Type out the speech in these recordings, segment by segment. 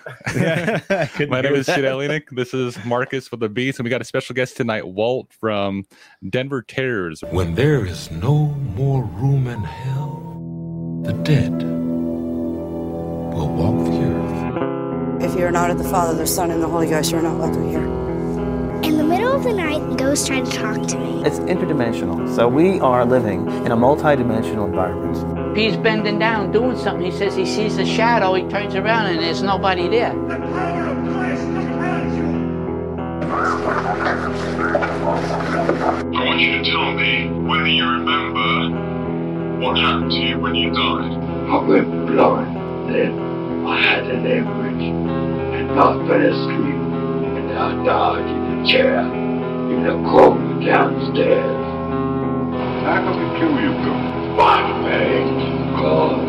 My name is Sid Elenick. This is Marcus for the Beast, and we got a special guest tonight, Walt from Denver Terrors. When there is no more room in hell, the dead will walk the earth. If you're not of the Father, the Son, and the Holy Ghost, you're not welcome here. In the middle of the night, ghosts tried to talk to me. It's interdimensional, so we are living in a multi-dimensional environment. He's bending down, doing something. He says he sees a shadow. He turns around and there's nobody there. The power of Christ compels you. I want you to tell me whether you remember what happened to you when you died. I went blind. Then I had an hemorrhage, and I fell asleep, and I died in a chair in the corner downstairs. How can we kill you, God? By faith, God.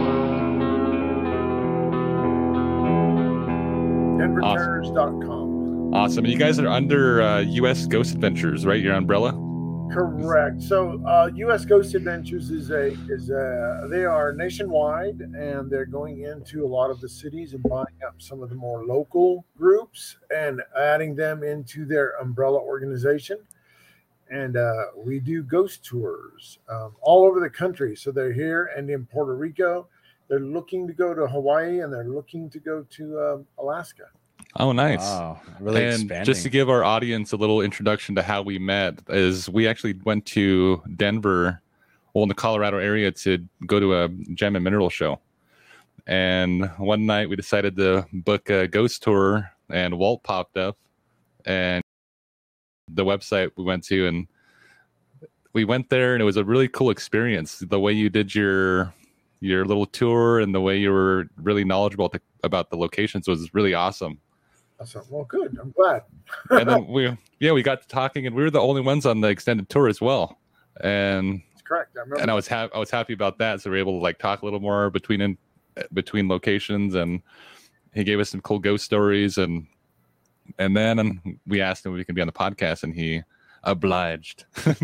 DenverTerrors.com. Awesome. And you guys are under U.S. Ghost Adventures, right? Your umbrella? Correct. So U.S. Ghost Adventures they are nationwide, and they're going into a lot of the cities and buying up some of the more local groups and adding them into their umbrella organization. And we do ghost tours all over the country. So they're here and in Puerto Rico. They're looking to go to Hawaii, and they're looking to go to Alaska. Oh, nice. Wow, really and expanding. just to give our audience a little introduction to how we met is we actually went to Denver, in the Colorado area to go to a gem and mineral show. And one night we decided to book a ghost tour, and Walt popped up, and the website we went to, and we went there, and it was a really cool experience. The way you did your little tour and the way you were really knowledgeable about the locations was really awesome. Awesome. Well, good. I'm glad. And then we got to talking, and we were the only ones on the extended tour as well. And that's correct. I remember. And I was happy about that. So we were able to talk a little more between locations, and he gave us some cool ghost stories, and then we asked him if we could be on the podcast, and he obliged.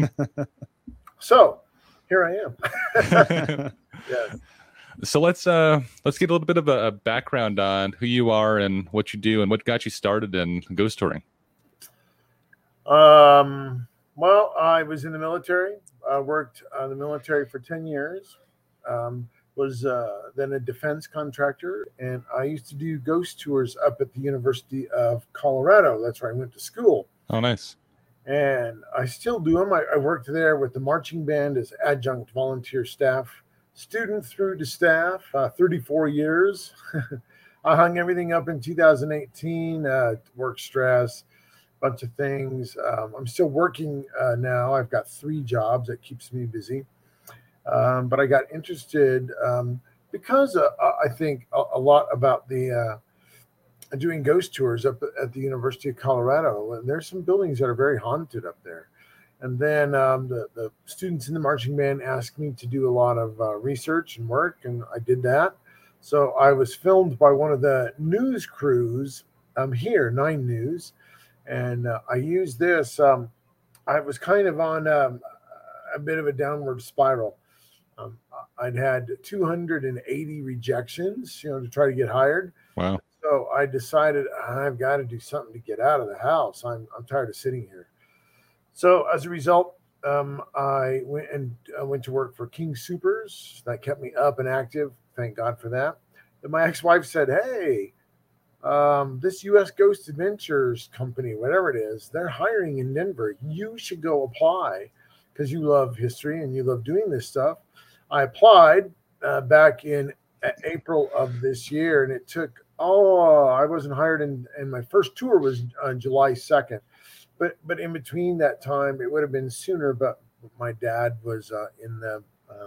So here I am. Yes. So let's get a little bit of a background on who you are and what you do and what got you started in ghost touring. Well, I was in the military. I worked in the military for 10 years. Was then a defense contractor, and I used to do ghost tours up at the University of Colorado. That's where I went to school. Oh, nice. And I still do them. I worked there with the marching band as adjunct volunteer staff, student through to staff, 34 years. I hung everything up in 2018, work stress, bunch of things. I'm still working now. I've got 3 jobs. That keeps me busy. But I got interested because I think a lot about the doing ghost tours up at the University of Colorado. And there's some buildings that are very haunted up there. And then the students in the marching band asked me to do a lot of research and work, and I did that. So I was filmed by one of the news crews here, 9 News, and I used this. I was kind of on a bit of a downward spiral. I'd had 280 rejections, to try to get hired. Wow. So I decided I've got to do something to get out of the house. I'm tired of sitting here. So as a result, I went to work for King Supers. That kept me up and active. Thank God for that. And my ex-wife said, "Hey, this U.S. Ghost Adventures company, whatever it is, they're hiring in Denver. You should go apply because you love history and you love doing this stuff." I applied back in April of this year, and it took, I wasn't hired, and my first tour was on July 2nd. But in between that time, it would have been sooner, but my dad was in the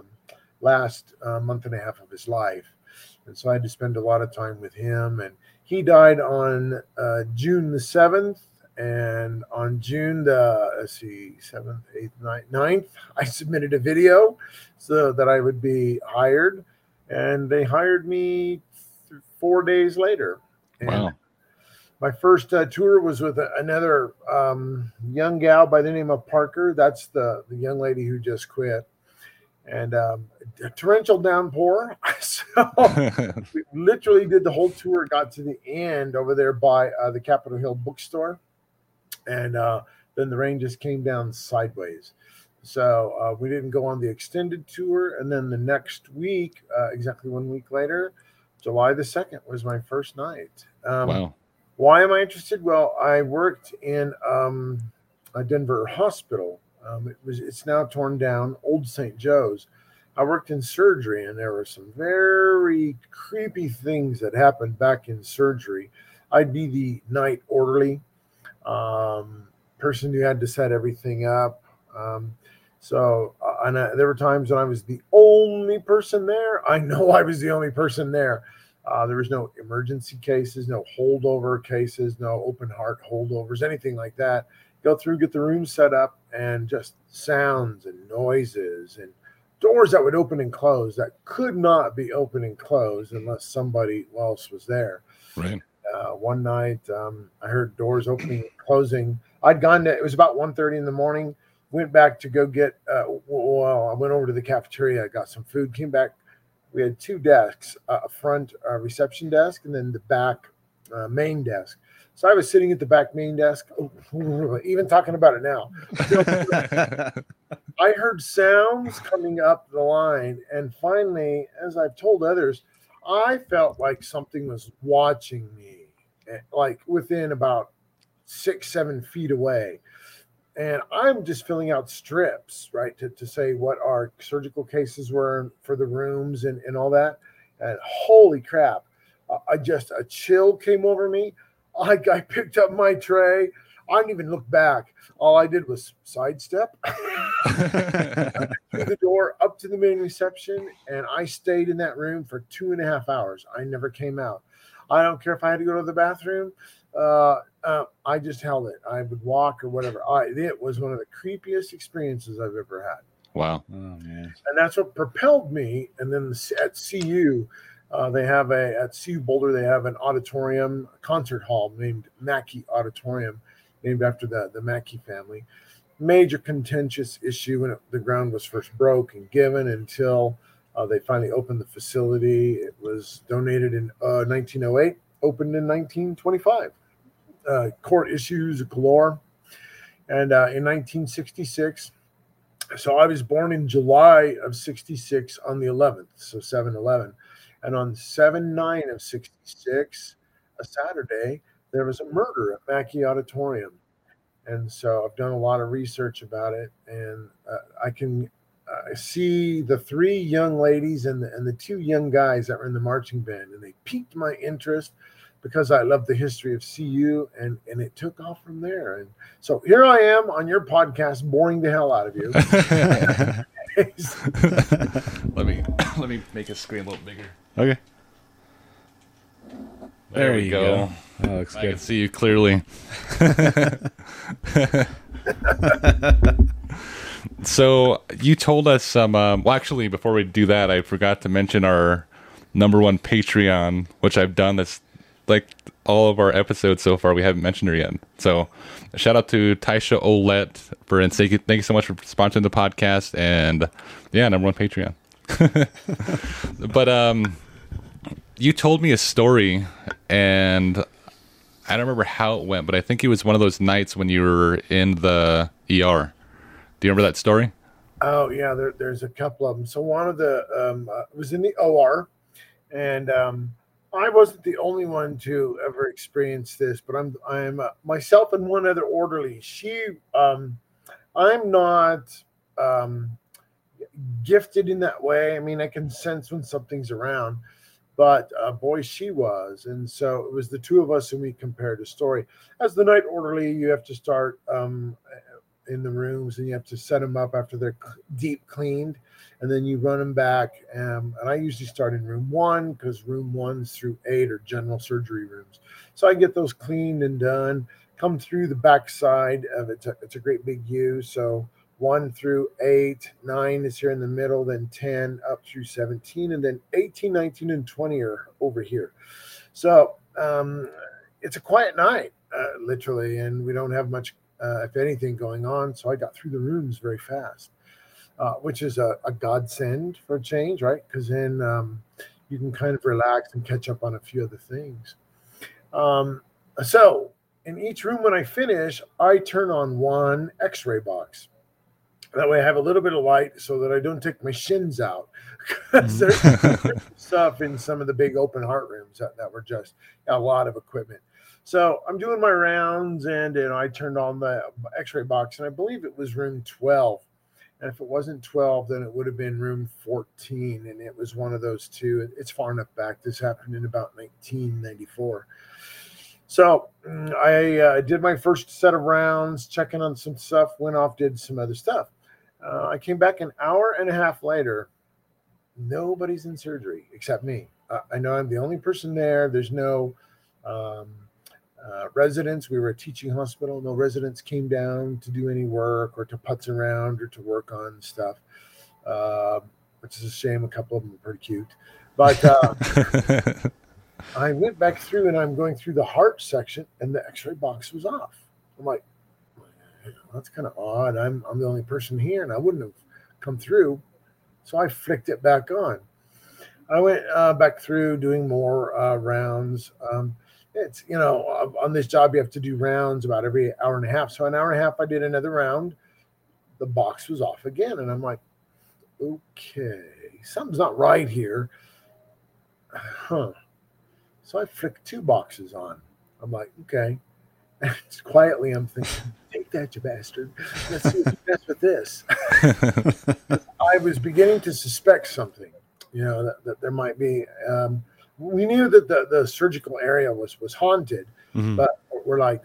last month and a half of his life. And so I had to spend a lot of time with him. And he died on June the 7th. And on June the 7th, 8th, 9th, I submitted a video so that I would be hired. And they hired me 4 days later. And wow. My first tour was with another young gal by the name of Parker. That's the young lady who just quit. and a torrential downpour. So we literally did the whole tour, got to the end over there by the Capitol Hill bookstore, and then the rain just came down sideways. So we didn't go on the extended tour. And then the next week, exactly 1 week later, July the 2nd was my first night. Wow. Why am I interested? Well, I worked in a Denver hospital. It's now torn down, Old St. Joe's. I worked in surgery, and there were some very creepy things that happened back in surgery. I'd be the night orderly, person who had to set everything up. There were times when I was the only person there. I know I was the only person there. There was no emergency cases, no holdover cases, no open heart holdovers, anything like that. Go through, get the room set up, and just sounds and noises and doors that would open and close that could not be open and closed unless somebody else was there. Right. One night, I heard doors opening and closing. It was about 1:30 in the morning. Went back to go get, I went over to the cafeteria. I got some food, came back. We had two desks, a front reception desk and then the back main desk. So I was sitting at the back main desk, even talking about it now. I heard sounds coming up the line. And finally, as I've told others, I felt like something was watching me, like within about 6-7 feet away. And I'm just filling out strips, right, to say what our surgical cases were for the rooms and all that. And holy crap, a chill came over me. I picked up my tray. I didn't even look back. All I did was sidestep through the door up to the main reception, and I stayed in that room for 2.5 hours. I never came out. I don't care if I had to go to the bathroom. I just held it. I would walk or whatever. It was one of the creepiest experiences I've ever had. Wow. Oh, man. And that's what propelled me. And then at CU, at CU Boulder, they have an auditorium, a concert hall named Mackey Auditorium, named after the Mackey family. Major contentious issue when the ground was first broke and given until they finally opened the facility. It was donated in 1908, opened in 1925. Court issues galore. And in 1966, so I was born in July of 66 on the 11th, so 7/11. And on 7/9 of 66, a Saturday, there was a murder at Mackey Auditorium. And so I've done a lot of research about it, and I can see the 3 young ladies and the 2 young guys that were in the marching band, and they piqued my interest because I love the history of CU, and it took off from there. And so here I am on your podcast, boring the hell out of you. let me make his screen a little bigger. Okay. There we go. That looks I good. can see you clearly. So you told us some. Well, actually, before we do that, I forgot to mention our #1 Patreon, which I've done. That's like all of our episodes so far. We haven't mentioned her yet. So shout out to Taisha Olette thank you so much for sponsoring the podcast. And yeah, #1 Patreon. But you told me a story, and I don't remember how it went, but I think it was one of those nights when you were in the ER. Do you remember that story? Oh yeah, there's a couple of them. So one of the was in the OR, and I wasn't the only one to ever experience this, but I'm myself and one other orderly. I'm not gifted in that way. I mean, I can sense when something's around, but boy, she was. And so it was the 2 of us, and we compared a story. As the night orderly, you have to start in the rooms, and you have to set them up after they're deep cleaned, and then you run them back. And I usually start in room 1 because room 1s through 8 are general surgery rooms. So I get those cleaned and done, come through the backside of it. It's a great big U. So 1 through 8, 9 is here in the middle, then 10 up through 17, and then 18, 19, and 20 are over here. So it's a quiet night, literally, and we don't have much, if anything, going on. So I got through the rooms very fast. which is a godsend for a change, right? Because then you can kind of relax and catch up on a few other things. So in each room when I finish, I turn on one X-ray box. That way I have a little bit of light so that I don't take my shins out. Because there's stuff in some of the big open heart rooms that were just a lot of equipment. So I'm doing my rounds, and I turned on the X-ray box, and I believe it was room 12. And if it wasn't 12, then it would have been room 14, and it was one of those two. It's far enough back. This happened in about 1994. So I did my first set of rounds, checking on some stuff, went off, did some other stuff. I came back an hour and a half later. Nobody's in surgery except me. I know I'm the only person there. There's no residents. We were a teaching hospital. No residents came down to do any work or to putz around or to work on stuff, which is a shame. A couple of them are pretty cute. But I went back through, and I'm going through the heart section, and the X-ray box was off. I'm like, that's kind of odd. I'm the only person here, and I wouldn't have come through. So I flicked it back on. I went back through doing more rounds. It's, on this job, you have to do rounds about every hour and a half. So an hour and a half, I did another round. The box was off again. And I'm like, okay, something's not right here. Huh. So I flicked two boxes on. I'm like, okay. Quietly, I'm thinking, take that, you bastard. Let's see if you mess with this. I was beginning to suspect something, that there might be. We knew that the surgical area was haunted, but we're like,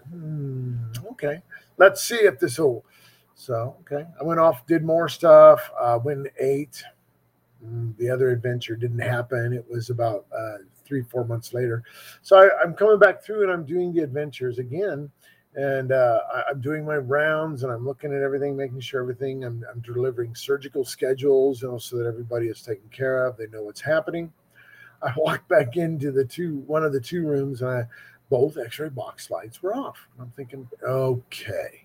okay, let's see if this will. So, okay, I went off, did more stuff, went and ate. The other adventure didn't happen. It was about 3-4 months later. So I'm coming back through, and I'm doing the adventures again. And I'm doing my rounds, and I'm looking at everything, making sure everything. I'm delivering surgical schedules, so that everybody is taken care of. They know what's happening. I walked back into one of the two rooms, and both X-ray box lights were off. I'm thinking, okay.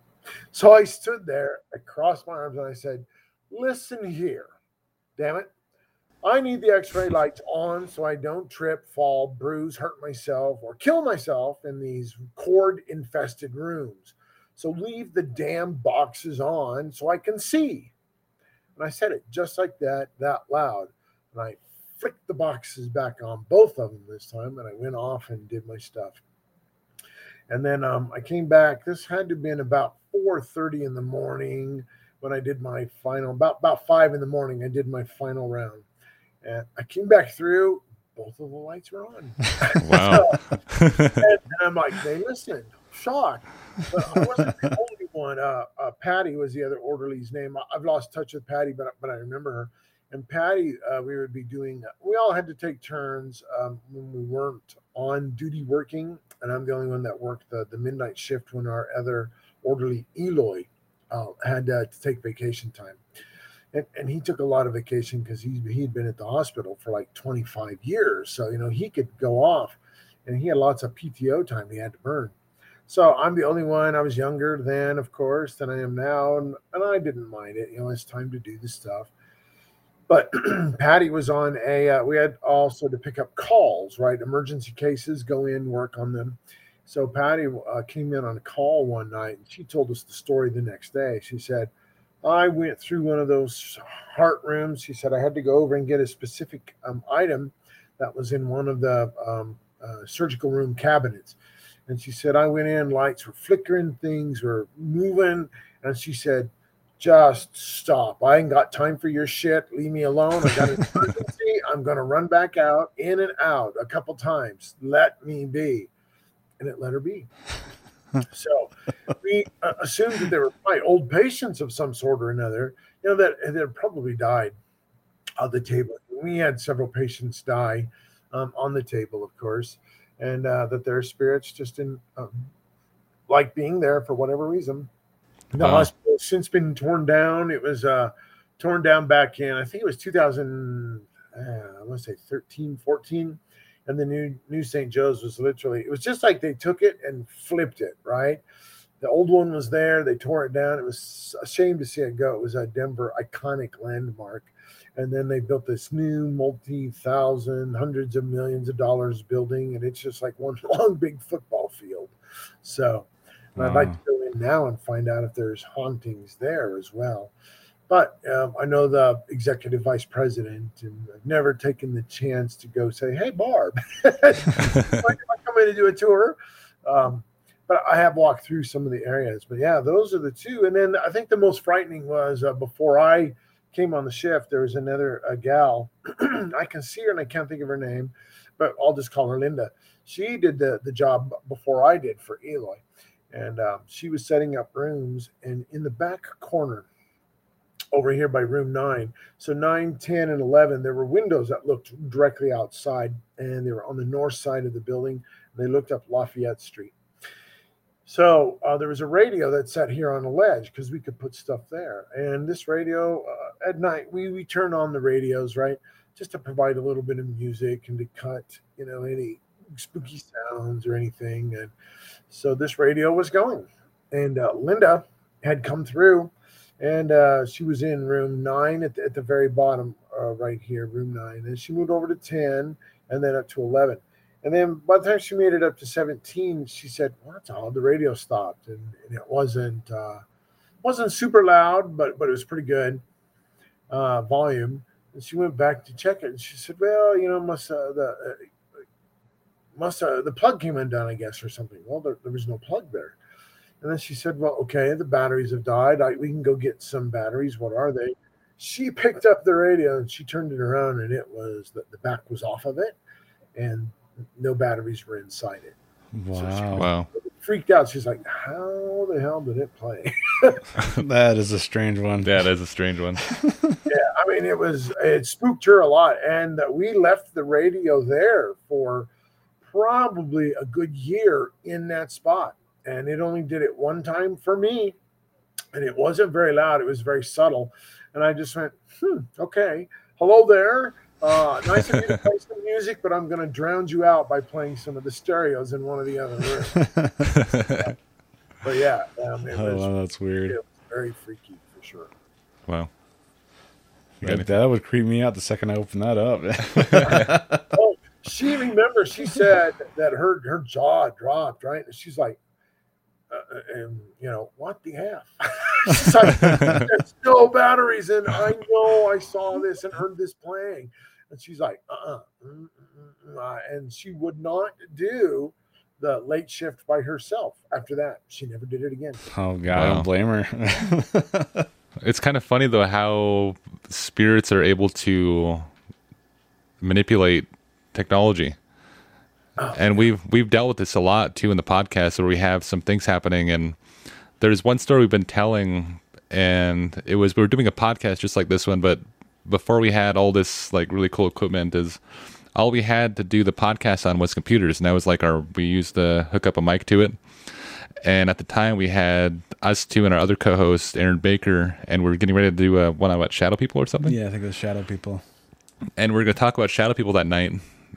So I stood there, I crossed my arms, and I said, listen here. Damn it. I need the X-ray lights on so I don't trip, fall, bruise, hurt myself, or kill myself in these cord-infested rooms. So leave the damn boxes on so I can see. And I said it just like that loud. And I flicked the boxes back on, both of them this time, and I went off and did my stuff. And then I came back. This had to have been about 4:30 in the morning when I did my final, about 5 in the morning, I did my final round. And I came back through, both of the lights were on. Wow. and I'm like, they listened. Shocked. But I wasn't the only one. Patty was the other orderly's name. I've lost touch with Patty, but I remember her. And Patty, we would be doing, we all had to take turns when we weren't on duty working. And I'm the only one that worked the midnight shift when our other orderly, Eloy, had to take vacation time. And he took a lot of vacation because he'd been at the hospital for like 25 years. So, he could go off, and he had lots of PTO time he had to burn. So I'm the only one. I was younger then, of course, than I am now. And I didn't mind it. It's time to do this stuff. But Patty was on we had also to pick up calls, right? Emergency cases, go in, work on them. So Patty came in on a call one night, and she told us the story the next day. She said, I went through one of those heart rooms. She said, I had to go over and get a specific item that was in one of the surgical room cabinets. And she said, I went in, lights were flickering, things were moving. And she said, just stop. I ain't got time for your shit. Leave me alone. I got an emergency. I'm going to run back out, in and out a couple times. Let me be. And it let her be. So we assumed that they were probably old patients of some sort or another, that had probably died on the table. We had several patients die on the table, of course, and that their spirits just didn't like being there for whatever reason. The hospital has since been torn down. It was torn down back in, I think it was 2000, I want to say 13, 14. And the new St. Joe's was literally, it was just like they took it and flipped it, right? The old one was there. They tore it down. It was a shame to see it go. It was a Denver iconic landmark. And then they built this new multi-thousand, hundreds of millions of dollars building, and it's just like one long big football field. So I'd like to go in now and find out if there's hauntings there as well. But I know the executive vice president, and I've never taken the chance to go say, "Hey, Barb, I come in to do a tour." But I have walked through some of the areas. But yeah, those are the two. And then I think the most frightening was before I came on the shift, there was a gal. I can see her and I can't think of her name, but I'll just call her Linda. She did the job before I did for Eloy. And she was setting up rooms, and in the back corner over here by room 9, so 9, 10, and 11, there were windows that looked directly outside, and they were on the north side of the building. They looked up Lafayette Street. So there was a radio that sat here on a ledge because we could put stuff there. And this radio, at night, we turn on the radios, right, just to provide a little bit of music and to cut, any spooky sounds or anything. And so this radio was going. And Linda had come through, and she was in room 9 at the very bottom right here, room 9. And she moved over to 10 and then up to 11. And then by the time she made it up to 17, she said, "Well, that's odd. The radio stopped." And it wasn't super loud, but it was pretty good volume. And she went back to check it. And she said, "Well, must the plug came undone, I guess, or something." Well, there was no plug there. And then she said, "Well, okay, the batteries have died. We can go get some batteries. What are they?" She picked up the radio and she turned it around, and it was the back was off of it, and no batteries were inside it. Wow. So she freaked out. She's like, "How the hell did it play?" That is a strange one. Yeah, that is a strange one. Yeah, I mean, it spooked her a lot. And we left the radio there for probably a good year in that spot. And it only did it one time for me. And it wasn't very loud. It was very subtle. And I just went, okay. Hello there. Nice of you to play some music, but I'm going to drown you out by playing some of the stereos in one of the other rooms. But yeah, that's weird. It was very freaky for sure. Wow. That would creep me out the second I open that up. Oh, she said that her jaw dropped, right? And she's like, what the F? She's like, "There's no batteries, and I know I saw this and heard this playing." And she's like, and she would not do the late shift by herself after that. She never did it again. Oh, God, I don't blame her. It's kind of funny, though, how spirits are able to manipulate technology. Oh, and we've dealt with this a lot, too, in the podcast, where we have some things happening. And there's one story we've been telling, and we were doing a podcast just like this one, but before we had all this like really cool equipment, is all we had to do the podcast on was computers. And that was like we used to hook up a mic to it. And at the time we had us two and our other co-host, Aaron Baker, and we were getting ready to do one on Shadow People or something. Yeah, I think it was Shadow People. And we're going to talk about Shadow People that night.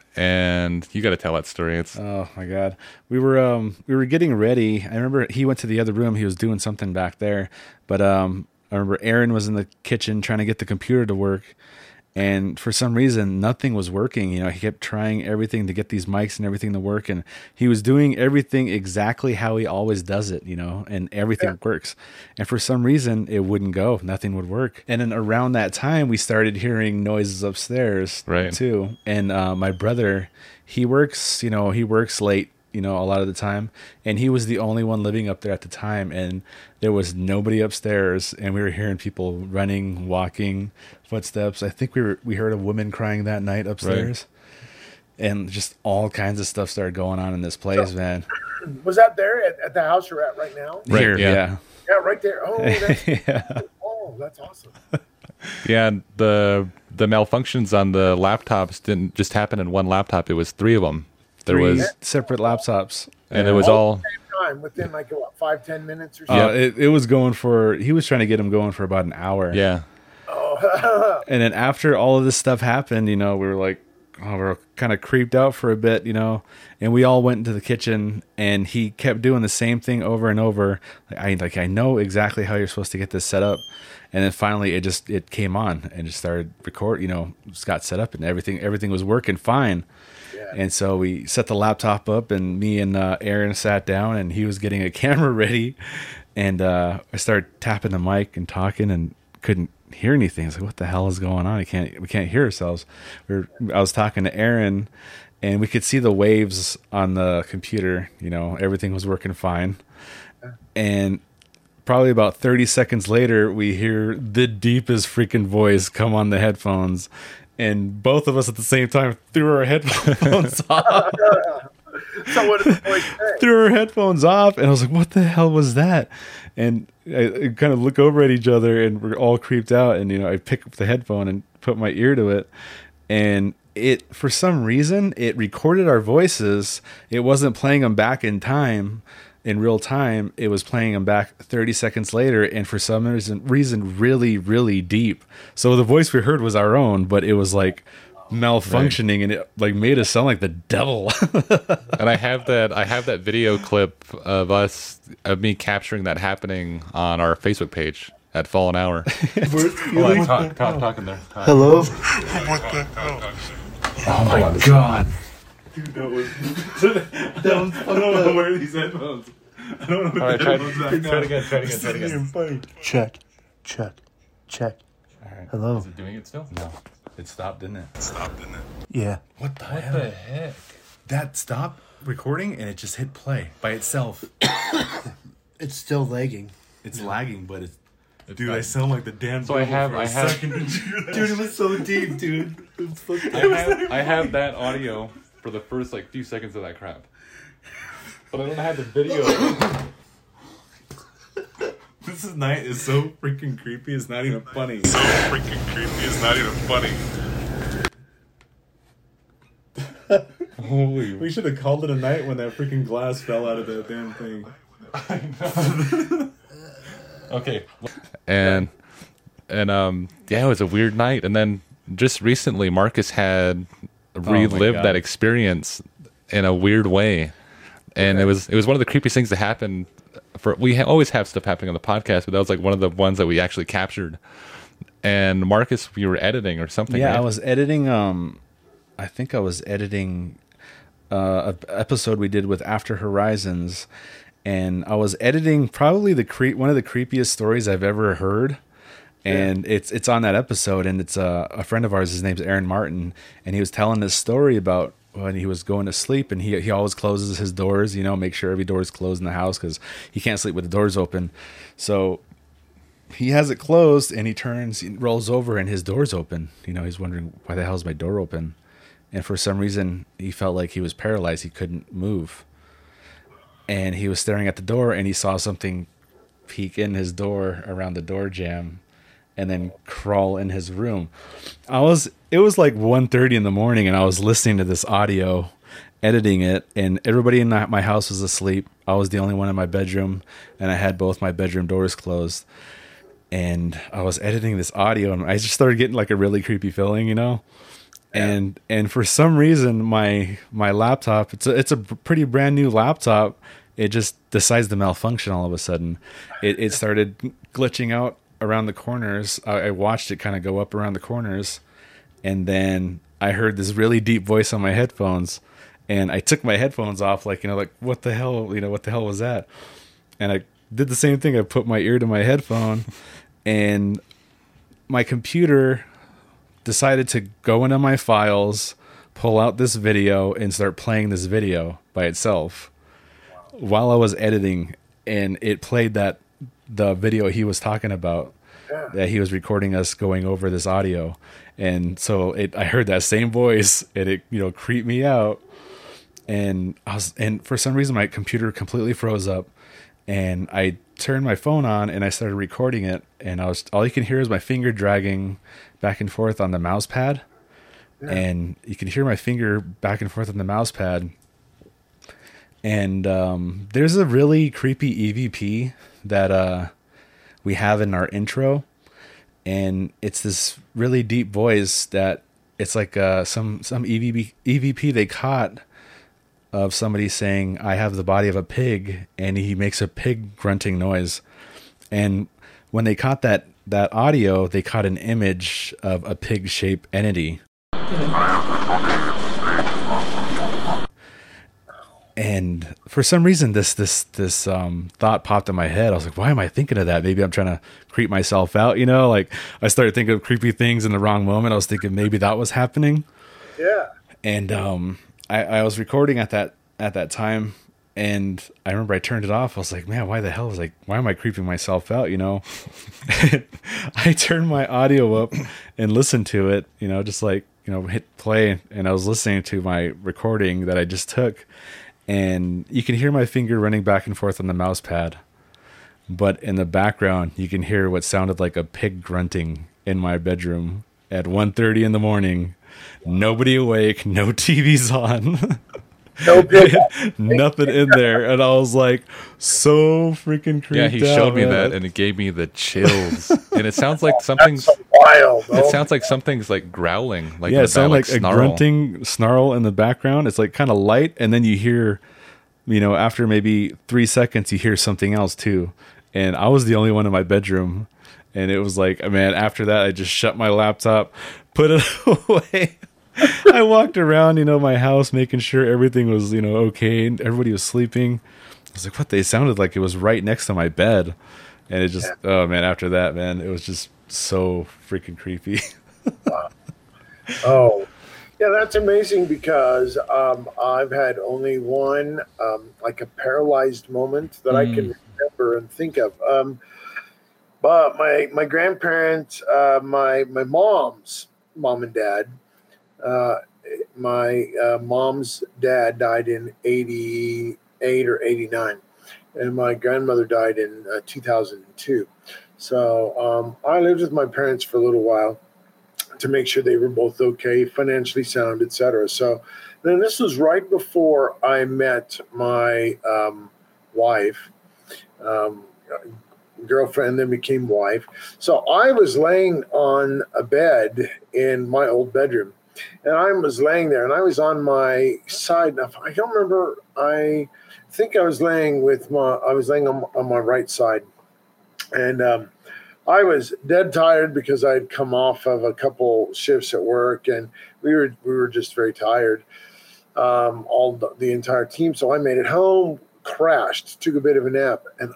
And you got to tell that story. Oh my God. We were getting ready. I remember he went to the other room. He was doing something back there, but, I remember Aaron was in the kitchen trying to get the computer to work, and for some reason, nothing was working. He kept trying everything to get these mics and everything to work, and he was doing everything exactly how he always does it, and everything works. And for some reason, it wouldn't go. Nothing would work. And then around that time, we started hearing noises upstairs, too. And my brother, he works late, a lot of the time, and he was the only one living up there at the time, and there was nobody upstairs, and we were hearing people running, walking, footsteps. I think we heard a woman crying that night upstairs, and just all kinds of stuff started going on in this place, man. Was that there at the house you're at right now? Right, here, yeah, right there. Oh, that's awesome. Yeah, the malfunctions on the laptops didn't just happen in one laptop. It was 3 of them. There was separate laptops, and it was all at the same time within like 5-10 minutes or so. It was going for. He was trying to get them going for about an hour. Yeah. Oh. And then after all of this stuff happened, we were like, we're kind of creeped out for a bit, and we all went into the kitchen, and he kept doing the same thing over and over. I know exactly how you're supposed to get this set up. And then finally it came on and just started record, just got set up and everything was working fine. Yeah. And so we set the laptop up, and me and Aaron sat down, and he was getting a camera ready, and I started tapping the mic and talking and couldn't hear anything. I was like, what the hell is going on? We can't hear ourselves. I was talking to Aaron, and we could see the waves on the computer, everything was working fine. And probably about 30 seconds later, we hear the deepest freaking voice come on the headphones, and both of us at the same time threw our headphones off. So what did the voice say? Threw our headphones off, and I was like, what the hell was that? And I kind of look over at each other, and we're all creeped out, and I pick up the headphone and put my ear to it, and it, for some reason, it recorded our voices. It wasn't playing them back in real time. It was playing them back 30 seconds later, and for some reason really, really deep. So the voice we heard was our own, but it was like malfunctioning, right. And it like made us sound like the devil. And I have that video clip of me capturing that happening on our Facebook page at Fallen Hour. Talking there. Hello? What the hell? Oh my god. Dude, that was I don't know where these headphones. I don't know what the headphones are. Try it again. Check. All right. Hello. Is it doing it still? No. It stopped, didn't it? Yeah. What the heck? That stopped recording and it just hit play by itself. It's still lagging. It's lagging, but it's dude, I sound like the damn. So I have. Dude, it was so deep, dude. I have that audio for the first few seconds of that crap, but I don't have the video. This night is so freaking creepy. It's not even funny. Holy! We should have called it a night when that freaking glass fell out of that damn thing. I know. Okay. And it was a weird night. And then just recently, Marcus had relived that experience in a weird way, and it was one of the creepiest things that happened. We always have stuff happening on the podcast, but that was like one of the ones that we actually captured. And Marcus, you were editing or something. Yeah, right? I was editing. I think I was editing an episode we did with After Horizons, and I was editing probably one of the creepiest stories I've ever heard. And it's on that episode, and it's a friend of ours. His name's Aaron Martin, and he was telling this story about when he was going to sleep, and he always closes his doors, make sure every door is closed in the house because he can't sleep with the doors open. So he has it closed, and he rolls over, and his door's open. He's wondering, why the hell is my door open? And for some reason, he felt like he was paralyzed. He couldn't move. And he was staring at the door, and he saw something peek in his door around the door jamb and then crawl in his room. It was like 1:30 in the morning, and I was listening to this audio, editing it, and everybody in my house was asleep. I was the only one in my bedroom, and I had both my bedroom doors closed. And I was editing this audio, and I just started getting like a really creepy feeling, Yeah. And for some reason, my laptop, it's a pretty brand new laptop. It just decides to malfunction all of a sudden. It started glitching out around the corners. I watched it kind of go up around the corners, and then I heard this really deep voice on my headphones, and I took my headphones off, like what the hell, what the hell was that? And I did the same thing. I put my ear to my headphone, and my computer decided to go into my files, pull out this video, and start playing this video by itself while I was editing, and it played the video he was talking about, that he was recording us going over this audio. And so I heard that same voice, and it creeped me out. And for some reason my computer completely froze up, and I turned my phone on and I started recording it, and all you can hear is my finger dragging back and forth on the mouse pad. Yeah. And you can hear my finger back and forth on the mouse pad. And there's a really creepy EVP that we have in our intro, and it's this really deep voice that it's like some EVP they caught of somebody saying, "I have the body of a pig," and he makes a pig grunting noise. And when they caught that audio, they caught an image of a pig-shaped entity. And for some reason, this thought popped in my head. I was like, why am I thinking of that? Maybe I'm trying to creep myself out, you know? Like, I started thinking of creepy things in the wrong moment. I was thinking maybe that was happening. Yeah. And I was recording at that time, and I remember I turned it off. I was like, man, why the hell? I was like, why am I creeping myself out, you know? I turned my audio up and listened to it, you know, just like, you know, hit play, and I was listening to my recording that I just took. And you can hear my finger running back and forth on the mouse pad. But in the background, you can hear what sounded like a pig grunting in my bedroom at 1:30 in the morning. Nobody awake, no TV's on. No pig. Nothing in there. And I was like, so freaking creeped out. Yeah, he showed me that, and it gave me the chills. And it sounds like something's wild. It sounds like something's like growling. Like yeah, it sounds like snarl. a grunting snarl in the background. It's like kind of light, and then you hear, you know, after maybe 3 seconds, you hear something else too. And I was the only one in my bedroom, and it was like, man, after that, I just shut my laptop, put it away. I walked around, you know, my house, making sure everything was, you know, okay. And everybody was sleeping. I was like, what? They sounded like it was right next to my bed. And it just, oh man, after that, man, it was just so freaking creepy. Wow. Oh, yeah, that's amazing because I've had only one, like a paralyzed moment that I can remember and think of. But my grandparents, my mom's mom and dad, my mom's dad died in 88 or 89, and my grandmother died in 2002. So I lived with my parents for a little while to make sure they were both okay, financially sound, etc. So then this was right before I met my wife, girlfriend, then became wife. So I was laying on a bed in my old bedroom, and I was laying there, and I was on my side. Now, I don't remember. I think I was laying on my right side, and I was dead tired because I'd come off of a couple shifts at work, and we were just very tired, the entire team. So I made it home, crashed, took a bit of a nap, and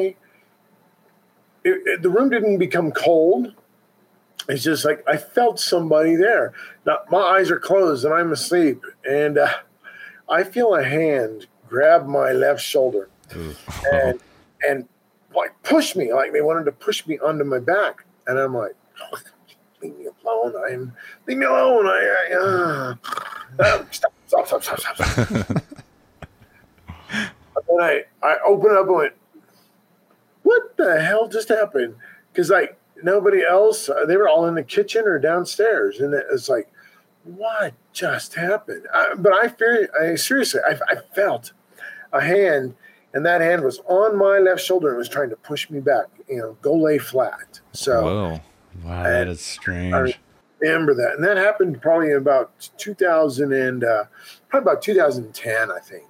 the room didn't become cold. It's just like I felt somebody there. Now my eyes are closed and I'm asleep, and I feel a hand grab my left shoulder and like push me, like they wanted to push me onto my back, and I'm like, oh, leave me alone! Leave me alone! Stop! And then I opened up and went, what the hell just happened? Because like nobody else, they were all in the kitchen or downstairs, and it's like, what just happened? But I seriously felt a hand, and that hand was on my left shoulder and was trying to push me back, you know, go lay flat. So, whoa, wow, that is strange. I remember that, and that happened probably in about 2010, I think,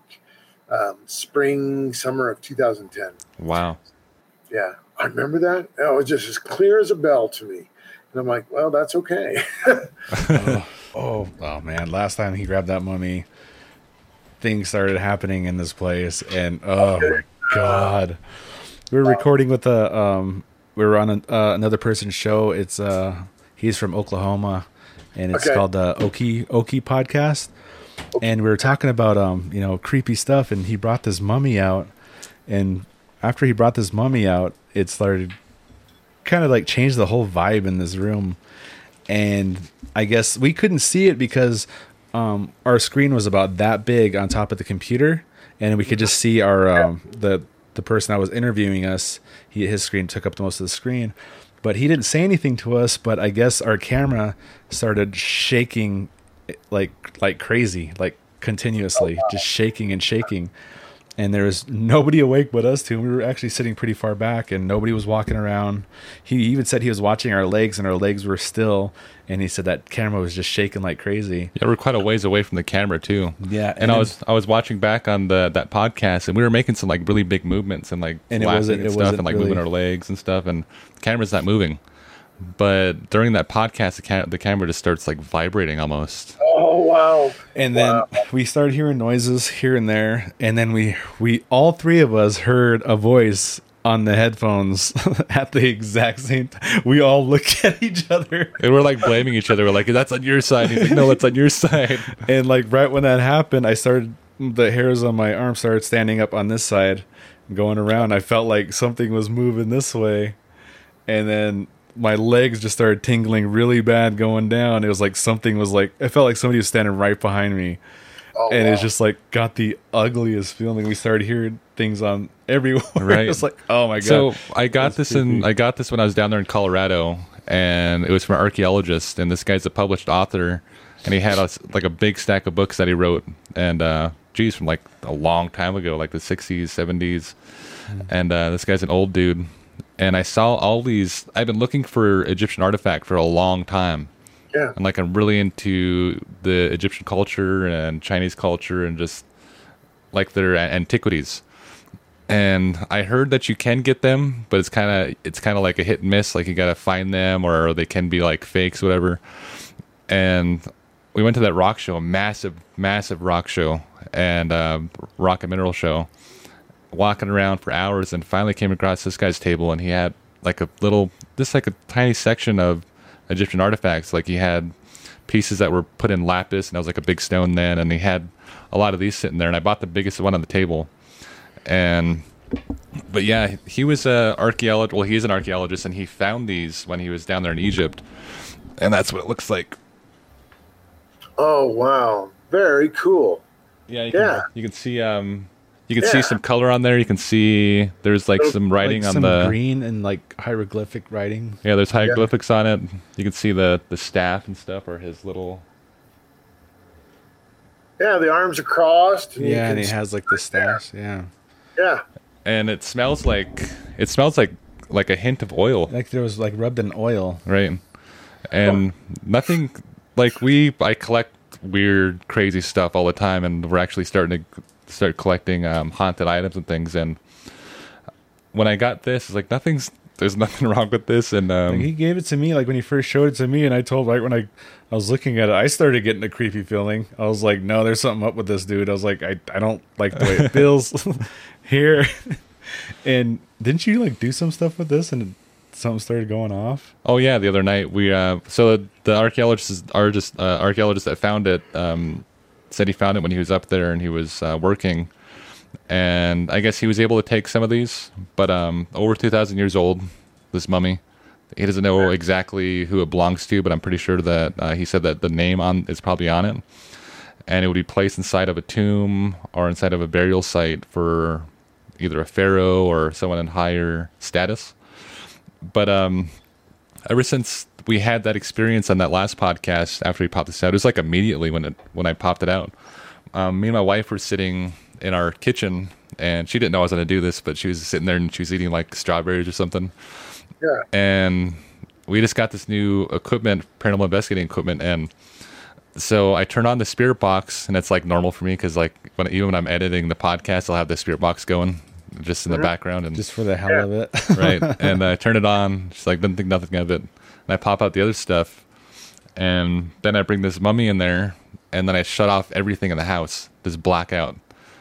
summer of 2010. Wow. Yeah, I remember that. Oh, it was just as clear as a bell to me. And I'm like, well, that's okay. oh, man. Last time he grabbed that mummy, things started happening in this place. And, oh, my God. We were recording with we were on another person's show. It's he's from Oklahoma, and it's called the Okie Podcast. And we were talking about, you know, creepy stuff, and he brought this mummy out, and after he brought this mummy out, it started kind of like changed the whole vibe in this room. And I guess we couldn't see it because our screen was about that big on top of the computer, and we could just see our the person that was interviewing us. His screen took up the most of the screen, but he didn't say anything to us. But I guess our camera started shaking like crazy, like continuously, just shaking and shaking. and there was nobody awake but us two. We were actually sitting pretty far back, and nobody was walking around. He even said he was watching our legs, and our legs were still. And he said that camera was just shaking like crazy. Yeah, we're quite a ways away from the camera too. Yeah, and I was watching back on that podcast, and we were making some like really big movements and like laughing and stuff, and like moving our legs and stuff, and the camera's not moving. But during that podcast, the camera just starts like vibrating almost. Oh wow! And then we started hearing noises here and there, and then we all three of us heard a voice on the headphones at the exact same time. We all looked at each other, and we're like blaming each other. We're like, "That's on your side." And he's like, "No, it's on your side." And like right when that happened, the hairs on my arm started standing up on this side, going around. I felt like something was moving this way, and then my legs just started tingling really bad going down. It was like something was like, I felt like somebody was standing right behind me. And it's just like got the ugliest feeling. We started hearing things on everywhere. Right. It's like, oh my god. So I got this when I was down there in Colorado, and it was from an archaeologist, and this guy's a published author, and he had like a big stack of books that he wrote, and from like a long time ago, like the 60s, 70s. And this guy's an old dude. And I saw all these. I've been looking for Egyptian artifact for a long time. Yeah. And like I'm really into the Egyptian culture and Chinese culture and just like their antiquities. And I heard that you can get them, but it's kind of like a hit and miss. Like you got to find them, or they can be like fakes, whatever. And we went to that rock show, a massive rock show, and rock and mineral show. Walking around for hours, and finally came across this guy's table, and he had like a tiny section of Egyptian artifacts. Like he had pieces that were put in lapis, and that was like a big stone then, and he had a lot of these sitting there, and I bought the biggest one on the table. But yeah, he was an archaeologist. Well, he's an archaeologist, and he found these when he was down there in Egypt, and that's what it looks like. Oh wow, very cool. Yeah, you can see you can see some color on there. You can see there's like some writing like on the green and like hieroglyphic writing. Yeah, there's hieroglyphics on it. You can see the staff and stuff, or his little. Yeah, the arms are crossed. And and he has like the staffs. Yeah. Yeah. And it smells like a hint of oil. Like there was like rubbed in oil. Right. And nothing like I collect weird, crazy stuff all the time, and we're actually starting to start collecting haunted items and things. And when I got this, it's like there's nothing wrong with this. And like he gave it to me like when he first showed it to me, and I told right when I was looking at it, I started getting a creepy feeling. I was like, no, there's something up with this dude. I was like, I don't like the way it feels here. And didn't you like do some stuff with this and something started going off? Oh yeah, the other night we so the archaeologist that found it said he found it when he was up there and he was working, and I guess he was able to take some of these, but over 2,000 years old, this mummy. He doesn't know exactly who it belongs to, but I'm pretty sure that he said that the name is probably on it, and it would be placed inside of a tomb or inside of a burial site for either a pharaoh or someone in higher status. But ever since we had that experience on that last podcast, after we popped this out, it was like immediately when I popped it out. Me and my wife were sitting in our kitchen, and she didn't know I was going to do this, but she was sitting there and she was eating like strawberries or something. Yeah. And we just got this new equipment, paranormal investigating equipment, and so I turned on the spirit box, and it's like normal for me because like even when I'm editing the podcast, I'll have the spirit box going just in the background, and just for the hell of it. Right. And I turn it on, just like didn't think nothing of it, and I pop out the other stuff, and then I bring this mummy in there, and then I shut off everything in the house, just black out.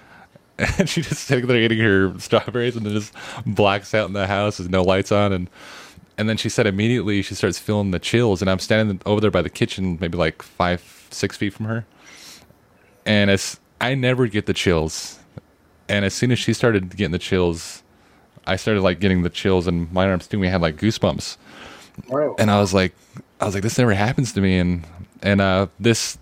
And she just sitting there eating her strawberries, and then just blacks out in the house with no lights on, and then she said immediately she starts feeling the chills, and I'm standing over there by the kitchen, maybe like 5-6 feet from her, and I never get the chills. And as soon as she started getting the chills, I started like getting the chills, and my arms too. We had like goosebumps. Wow. And I was like, this never happens to me. And this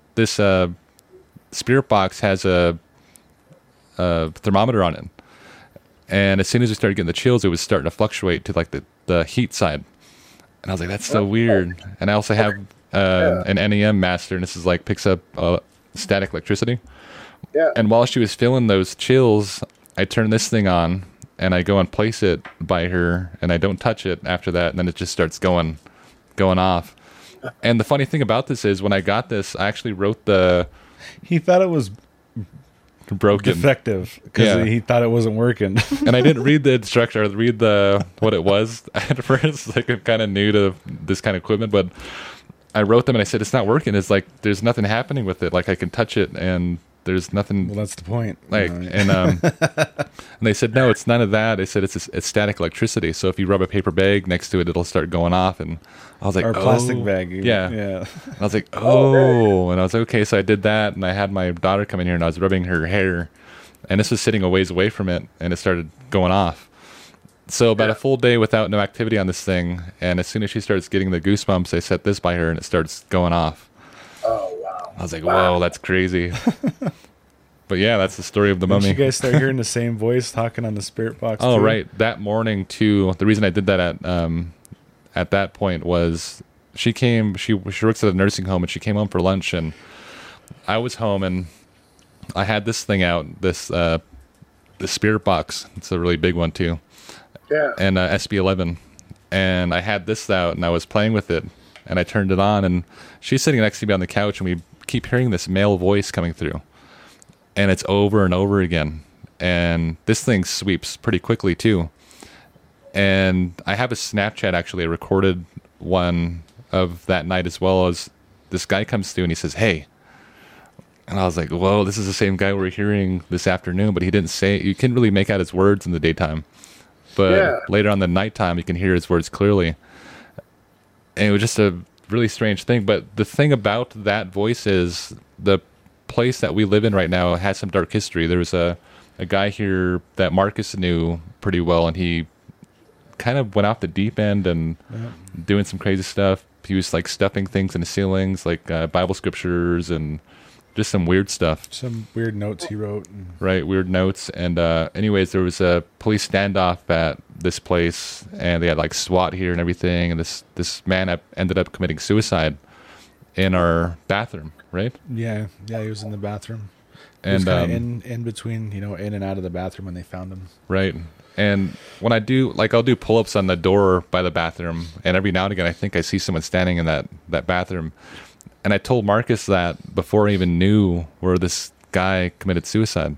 spirit box has a thermometer on it. And as soon as we started getting the chills, it was starting to fluctuate to like the heat side. And I was like, that's so weird. And I also have an NEM master, and this is like picks up static electricity. Yeah. And while she was feeling those chills, I turn this thing on and I go and place it by her, and I don't touch it after that, and then it just starts going off. And the funny thing about this is, when I got this, I actually wrote He thought it was broken, defective, because he thought it wasn't working. And I didn't read the instruction or read what it was at first. Like, I'm kind of new to this kind of equipment, but I wrote them and I said, it's not working. It's like there's nothing happening with it. Like, I can touch it and there's nothing. Well, that's the point. Like, and they said, no, it's none of that. They said it's static electricity. So if you rub a paper bag next to it, it'll start going off. And I was like, or a plastic bag. Yeah. And I was like, and I was like, okay. So I did that, and I had my daughter come in here, and I was rubbing her hair, and this was sitting a ways away from it, and it started going off. So about a full day without no activity on this thing, and as soon as she starts getting the goosebumps, I set this by her, and it starts going off. Oh, wow. I was like, whoa, that's crazy. But yeah, that's the story of the mummy. Did you guys start hearing the same voice talking on the spirit box? Oh, too? right. That morning, too, the reason I did that at that point was she works at a nursing home, and she came home for lunch, and I was home, and I had this thing out, the spirit box. It's a really big one, too. Yeah. And SB11. And I had this out, and I was playing with it, and I turned it on, and she's sitting next to me on the couch, and we keep hearing this male voice coming through. And it's over and over again. And this thing sweeps pretty quickly, too. And I have a Snapchat, actually, a recorded one of that night, as well as this guy comes through and he says, hey. And I was like, whoa, this is the same guy we're hearing this afternoon. But he didn't say it. You couldn't really make out his words in the daytime. But later on the nighttime, you can hear his words clearly. And it was just a really strange thing. But the thing about that voice is the place that we live in right now has some dark history. There was a guy here that Marcus knew pretty well, and he kind of went off the deep end and doing some crazy stuff. He was like stuffing things in the ceilings, like Bible scriptures and just some weird stuff. Some weird notes he wrote. Right, weird notes. And anyways, there was a police standoff at this place, and they had like SWAT here and everything. And this man ended up committing suicide in our bathroom, right? Yeah, he was in the bathroom. And in between, in and out of the bathroom when they found him. Right. And when I do, I'll do pull-ups on the door by the bathroom, and every now and again I think I see someone standing in that bathroom. And I told Marcus that before I even knew where this guy committed suicide.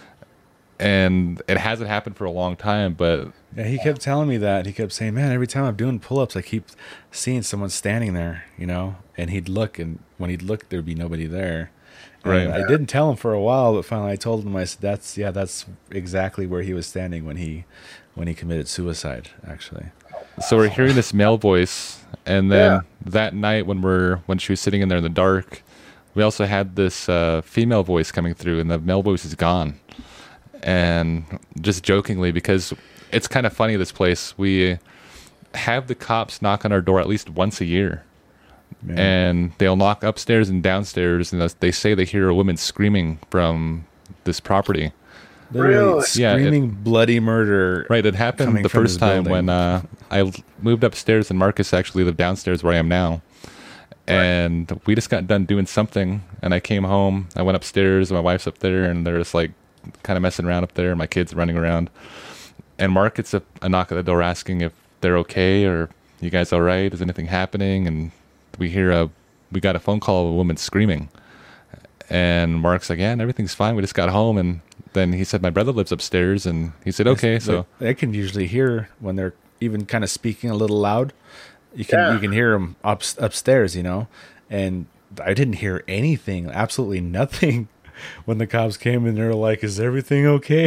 And it hasn't happened for a long time, but... Yeah, he kept telling me that. He kept saying, man, every time I'm doing pull-ups, I keep seeing someone standing there, And he'd look, and when he'd look, there'd be nobody there. And right. I didn't tell him for a while, but finally I told him, I said, that's exactly where he was standing when he committed suicide, actually. So we're hearing this male voice, and then that night when she was sitting in there in the dark, we also had this female voice coming through, and the male voice is gone. And just jokingly, because it's kind of funny, this place, we have the cops knock on our door at least once a year. Man. And they'll knock upstairs and downstairs, and they say they hear a woman screaming from this property. Really? Screaming bloody murder. Right, it happened the first time when I moved upstairs, and Marcus actually lived downstairs where I am now. And we just got done doing something, and I came home. I went upstairs, and my wife's up there, and they're just like kind of messing around up there, and my kids running around. And Mark gets a knock at the door asking if they're okay, or you guys all right? Is anything happening? And we got a phone call of a woman screaming. And Mark's like, yeah, everything's fine. We just got home. And then he said, my brother lives upstairs. And he said, okay. So I can usually hear when they're even kind of speaking a little loud. You can hear them upstairs, And I didn't hear anything, absolutely nothing. When the cops came in, they were like, is everything okay?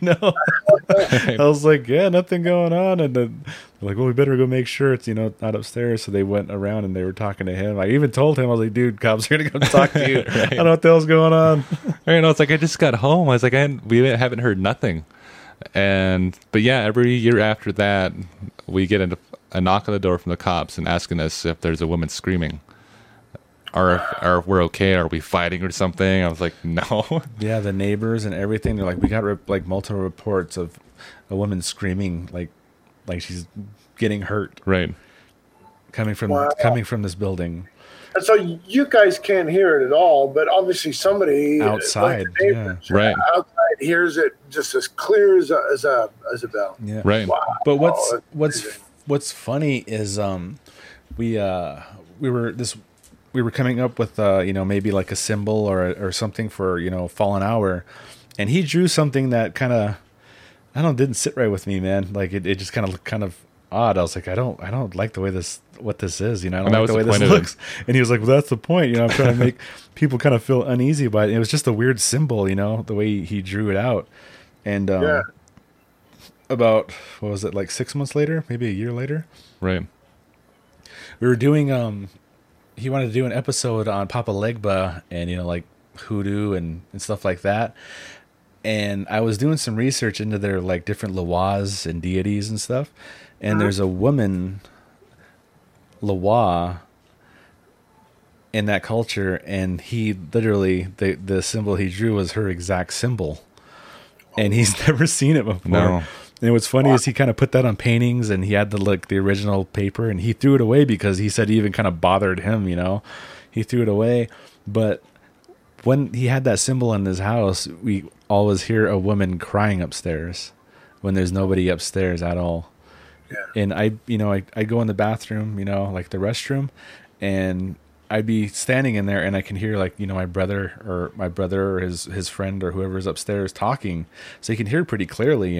I was like, yeah, nothing going on. And then they're like, well, we better go make sure it's, not upstairs. So they went around and they were talking to him. I even told him, I was like, dude, cops are going to come talk to you. Right. I don't know what the hell's going on. It's like, I just got home. I was like, we haven't heard nothing. But yeah, every year after that, we get a knock on the door from the cops and asking us if there's a woman screaming. Or if we're okay, are we fighting or something? I was like, no. Yeah, the neighbors and everything. They're like, we got multiple reports of a woman screaming like she's getting hurt. Right. Coming from this building. And so you guys can't hear it at all, but obviously somebody outside, like the neighbors, right, outside hears it just as clear as a bell. Yeah, right. Wow. But what's funny is we were coming up with maybe like a symbol or something for fallen hour, and he drew something that kind of didn't sit right with me, man. Like it just kind of odd. I was like, I don't like the way what this is, I don't like the way this looks. And he was like, well, that's the point, I'm trying to make people kind of feel uneasy by it. And it was just a weird symbol, the way he drew it out. And about, what was it, like 6 months later, maybe a year later, right, we were doing he wanted to do an episode on Papa Legba and like hoodoo and stuff like that. And I was doing some research into their like different Lawas and deities and stuff. And there's a woman, Lawa, in that culture, and he literally, the symbol he drew was her exact symbol. And he's never seen it before. No. And what's funny is he kind of put that on paintings, and he had the original paper, and he threw it away because he said it even kind of bothered him, He threw it away. But when he had that symbol in his house, we always hear a woman crying upstairs when there's nobody upstairs at all. Yeah. And I go in the bathroom, like the restroom, and I'd be standing in there and I can hear like, my brother or his friend or whoever's upstairs talking. So you can hear pretty clearly,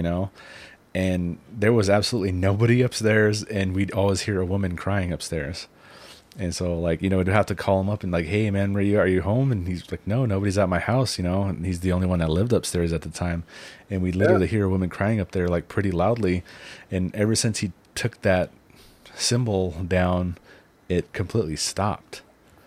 and there was absolutely nobody upstairs, and we'd always hear a woman crying upstairs. And so like, we'd have to call him up and like, hey man, where are you home? And he's like, no, nobody's at my house, and he's the only one that lived upstairs at the time. And we literally hear a woman crying up there like pretty loudly. And ever since he took that symbol down, it completely stopped.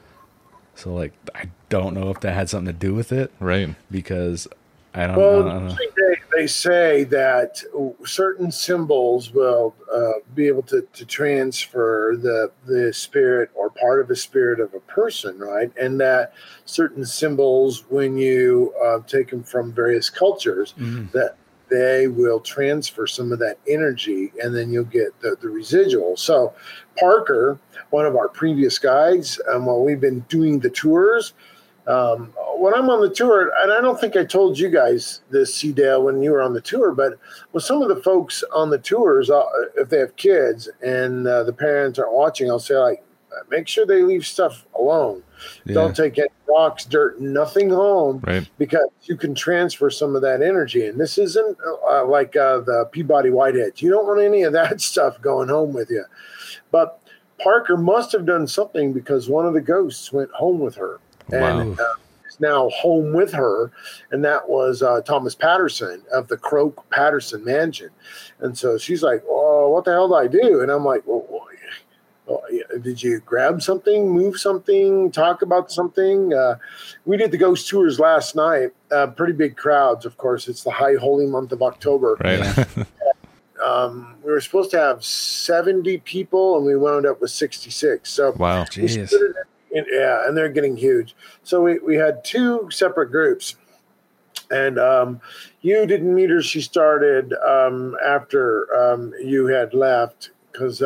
So like, I don't know if that had something to do with it. Right. Because I don't know. They say that certain symbols will be able to transfer the spirit or part of the spirit of a person, right? And that certain symbols, when you take them from various cultures, that they will transfer some of that energy, and then you'll get the residual. So Parker, one of our previous guides, while we've been doing the tours, when I'm on the tour, and I don't think I told you guys this, C-Dale, when you were on the tour, but with some of the folks on the tours, if they have kids and the parents aren't watching, I'll say, like, make sure they leave stuff alone. Yeah. Don't take any rocks, dirt, nothing home, right? Because you can transfer some of that energy. And this isn't like the Peabody Whiteheads. You don't want any of that stuff going home with you. But Parker must have done something, because one of the ghosts went home with her. And is now home with her, and that was Thomas Patterson of the Croak Patterson Mansion. And so she's like, "Oh, what the hell did I do?" And I'm like, "Well, did you grab something, move something, talk about something?" We did the ghost tours last night. Pretty big crowds, of course. It's the high holy month of October. Right. We were supposed to have 70 people, and we wound up with 66. So wow, jeez. Yeah, and they're getting huge. So we had two separate groups. And you didn't meet her. She started after you had left. Because,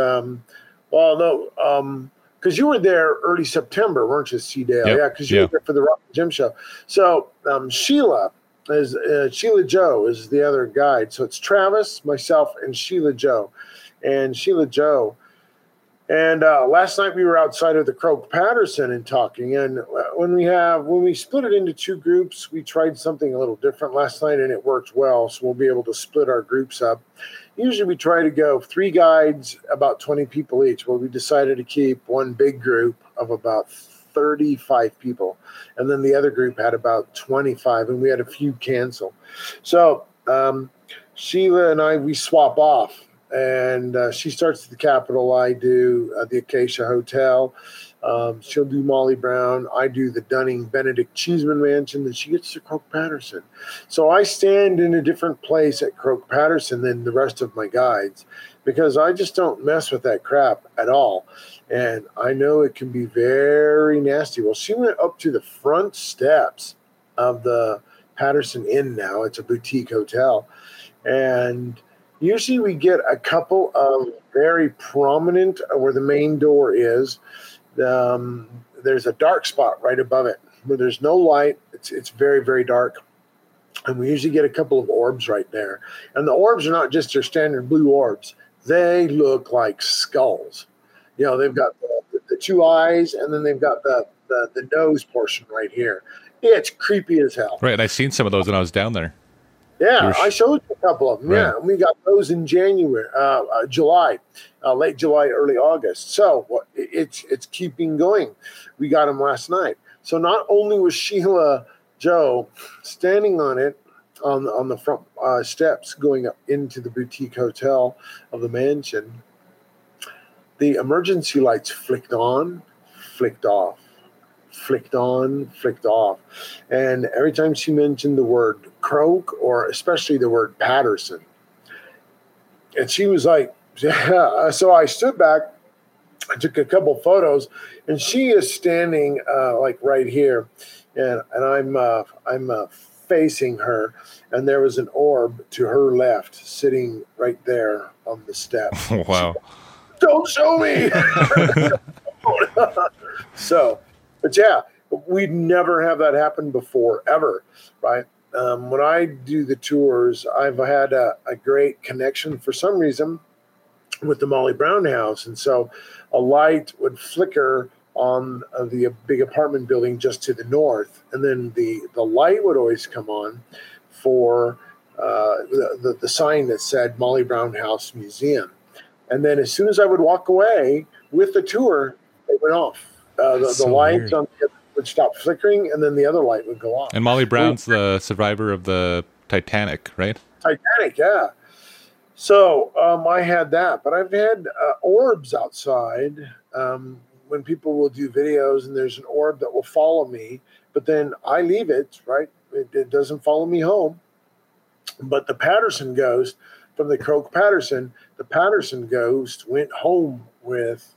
because you were there early September, weren't you, C-Dale? Yep. Yeah, because you were there for the Rock Gym show. So Sheila Joe is the other guide. So it's Travis, myself, and Sheila Joe. And Sheila Joe. And last night we were outside of the Croak Patterson and talking. And when we split it into two groups, we tried something a little different last night, and it worked well. So we'll be able to split our groups up. Usually we try to go 3 guides, about 20 people each. Well, we decided to keep one big group of about 35 people. And then the other group had about 25, and we had a few cancel. So Sheila and I, we swap off. And she starts at the Capitol. I do the Acacia Hotel. She'll do Molly Brown. I do the Dunning Benedict Cheeseman Mansion. Then she gets to Croak Patterson. So I stand in a different place at Croak Patterson than the rest of my guides, because I just don't mess with that crap at all. And I know it can be very nasty. Well, she went up to the front steps of the Patterson Inn now. It's a boutique hotel. And usually we get a couple of very prominent, where the main door is. there's a dark spot right above it where there's no light. It's very, very dark. And we usually get a couple of orbs right there. And the orbs are not just your standard blue orbs. They look like skulls. You know, they've got the two eyes, and then they've got the nose portion right here. It's creepy as hell. Right, and I seen some of those when I was down there. Yeah, I showed you a couple of them. Right. Yeah, and we got those in January, July, late July, early August. So it's keeping going. We got them last night. So not only was Sheila Joe standing on it on the front steps going up into the boutique hotel of the mansion, the emergency lights flicked on, flicked off, flicked on, flicked off. And every time she mentioned the word Croak, or especially the word Patterson, and she was like, yeah. So I stood back, I took a couple photos, and she is standing like right here, and I'm facing her, and there was an orb to her left sitting right there on the step. Wow. Don't show me. So, but yeah, we'd never have that happen before, ever, right? When I do the tours, I've had a great connection for some reason with the Molly Brown house. And so a light would flicker on the big apartment building just to the north. And then the light would always come on for the sign that said Molly Brown House Museum. And then as soon as I would walk away with the tour, it went off. The lights on the would stop flickering, and then the other light would go off. And Molly Brown's the survivor of the Titanic, right? Titanic, yeah. So I had that, but I've had orbs outside when people will do videos, and there's an orb that will follow me, but then I leave it, right? It doesn't follow me home. But the Patterson ghost from the Croak Patterson, the Patterson ghost went home with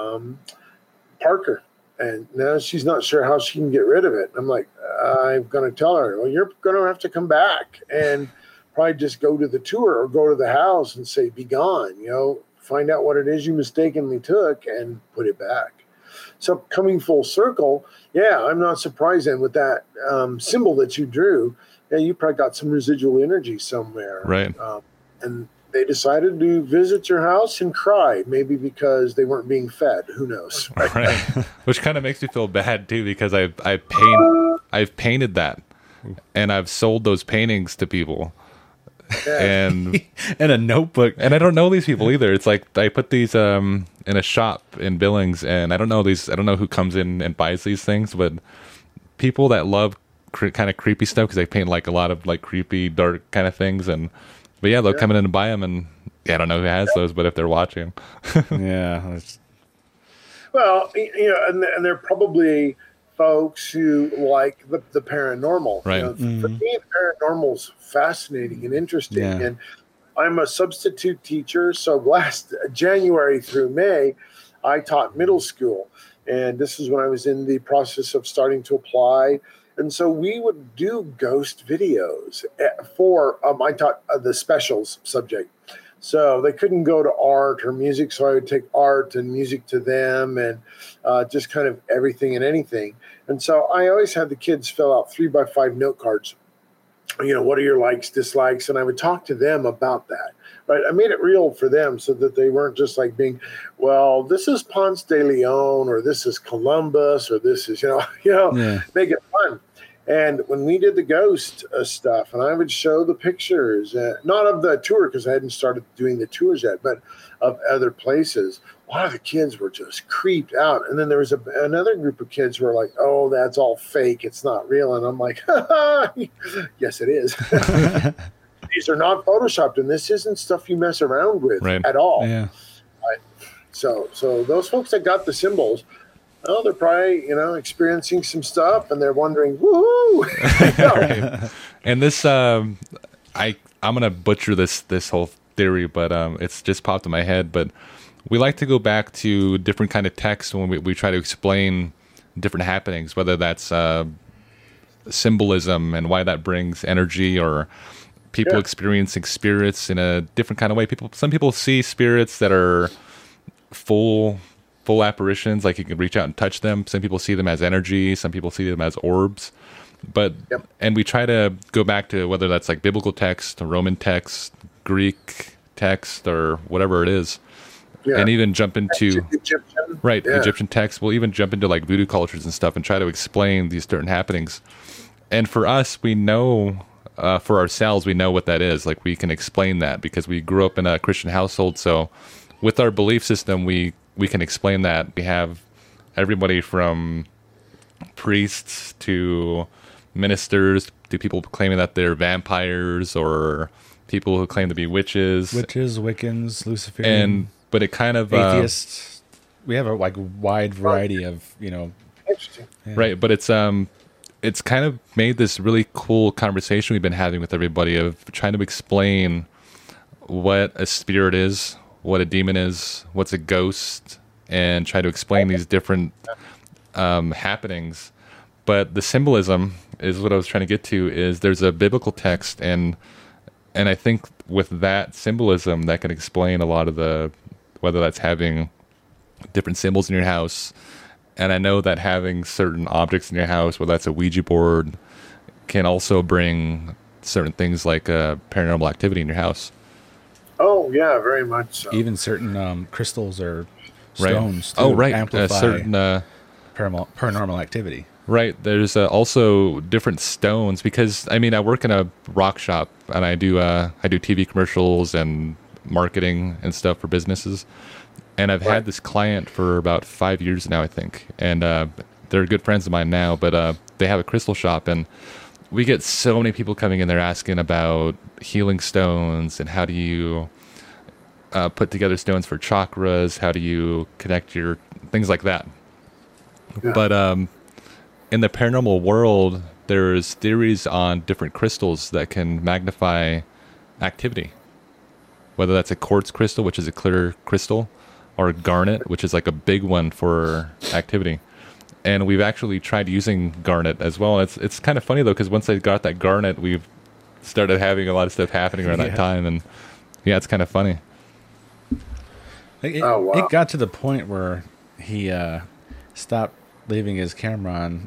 Parker. And now she's not sure how she can get rid of it. I'm like, I'm going to tell her, well, you're going to have to come back and probably just go to the tour or go to the house and say, be gone, find out what it is you mistakenly took and put it back. So coming full circle, yeah, I'm not surprised then with that symbol that you drew. Yeah, you probably got some residual energy somewhere. Right. And they decided to visit your house and cry, maybe because they weren't being fed. Who knows? Right. Which kind of makes me feel bad too, because I've painted that, and I've sold those paintings to people, and and a notebook. And I don't know these people either. It's like I put these in a shop in Billings, and I don't know who comes in and buys these things, but people that love kind of creepy stuff, because they paint like a lot of like creepy, dark kind of things, and. But yeah, they'll come in and buy them, and I don't know who has those, but if they're watching, yeah. Well, and they're probably folks who like the paranormal. Right. For me, the paranormal's fascinating and interesting. Yeah. And I'm a substitute teacher, so last January through May, I taught middle school, and this is when I was in the process of starting to apply. And so we would do ghost videos for, I taught the specials subject. So they couldn't go to art or music. So I would take art and music to them, and just kind of everything and anything. And so I always had the kids fill out 3x5 note cards. What are your likes, dislikes? And I would talk to them about that. Right. I made it real for them so that they weren't just like being, well, this is Ponce de Leon, or this is Columbus, or this is, make it fun. And when we did the ghost stuff, and I would show the pictures, not of the tour because I hadn't started doing the tours yet, but of other places, a lot of the kids were just creeped out. And then there was another group of kids who were like, oh, that's all fake. It's not real. And I'm like, yes, it is. These are not photoshopped, and this isn't stuff you mess around with at all. Yeah. Right? So those folks that got the symbols, they're probably, experiencing some stuff, and they're wondering, woohoo! Right. And this, I'm gonna butcher this whole theory, but it's just popped in my head. But we like to go back to different kind of texts when we try to explain different happenings, whether that's symbolism and why that brings energy, or people experiencing spirits in a different kind of way. Some people see spirits that are full full apparitions, like you can reach out and touch them. Some people see them as energy, some people see them as orbs. But and we try to go back to whether that's like biblical text, Roman text, Greek text, or whatever it is. Yeah. And even jump into Egyptian text. We'll even jump into like voodoo cultures and stuff and try to explain these certain happenings. And for us, we know, for ourselves, we know what that is. Like we can explain that because we grew up in a Christian household. So with our belief system, we can explain that. We have everybody from priests to ministers to people claiming that they're vampires or people who claim to be witches, Wiccans, Luciferian. But it kind of atheists. We have a like wide variety of, you know. Interesting. Yeah. Right, but it's kind of made this really cool conversation we've been having with everybody of trying to explain what a spirit is, what a demon is, what's a ghost, and try to explain these different happenings. But the symbolism is what I was trying to get to. Is there's a biblical text, and I think with that symbolism that can explain a lot of the, whether that's having different symbols in your house. And I know that having certain objects in your house, whether that's a Ouija board, can also bring certain things like paranormal activity in your house. Oh, yeah, very much so. Even certain crystals or stones to amplify certain paranormal activity. Right. There's also different stones because, I mean, I work in a rock shop and I do TV commercials and marketing and stuff for businesses. And I've had this client for about 5 years now, I think. And they're good friends of mine now, but they have a crystal shop. And we get so many people coming in there asking about healing stones and how do you put together stones for chakras? How do you connect your things like that? Yeah. But in the paranormal world, there's theories on different crystals that can magnify activity. Whether that's a quartz crystal, which is a clear crystal, or garnet, which is like a big one for activity. And we've actually tried using garnet as well. It's kind of funny though, because once I got that garnet, we've started having a lot of stuff happening around that time, and yeah, it's kind of funny. It got to the point where he stopped leaving his camera on.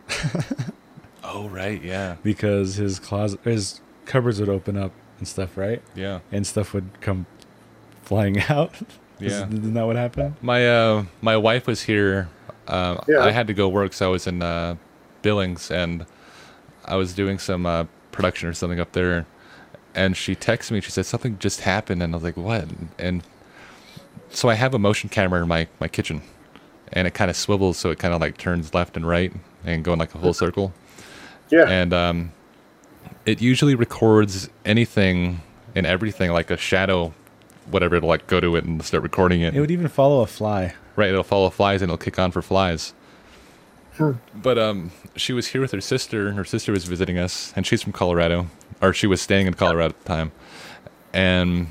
Oh right, yeah. Because his cupboards would open up and stuff, right? Yeah. And stuff would come flying out. Yeah. Isn't that what happened? My wife was here. I had to go work, so I was in Billings, and I was doing some production or something up there. And she texted me. She said something just happened, and I was like, "What?" And so I have a motion camera in my kitchen, and it kind of swivels, so it kind of like turns left and right and going like a full circle. Yeah. And it usually records anything and everything, like a shadow, whatever. It'll like go to it and start recording it. It would even follow a fly. Right, it'll follow flies and it'll kick on for flies. But she was here with her sister, and her sister was visiting us, and she's from Colorado, or she was staying in Colorado at the time. And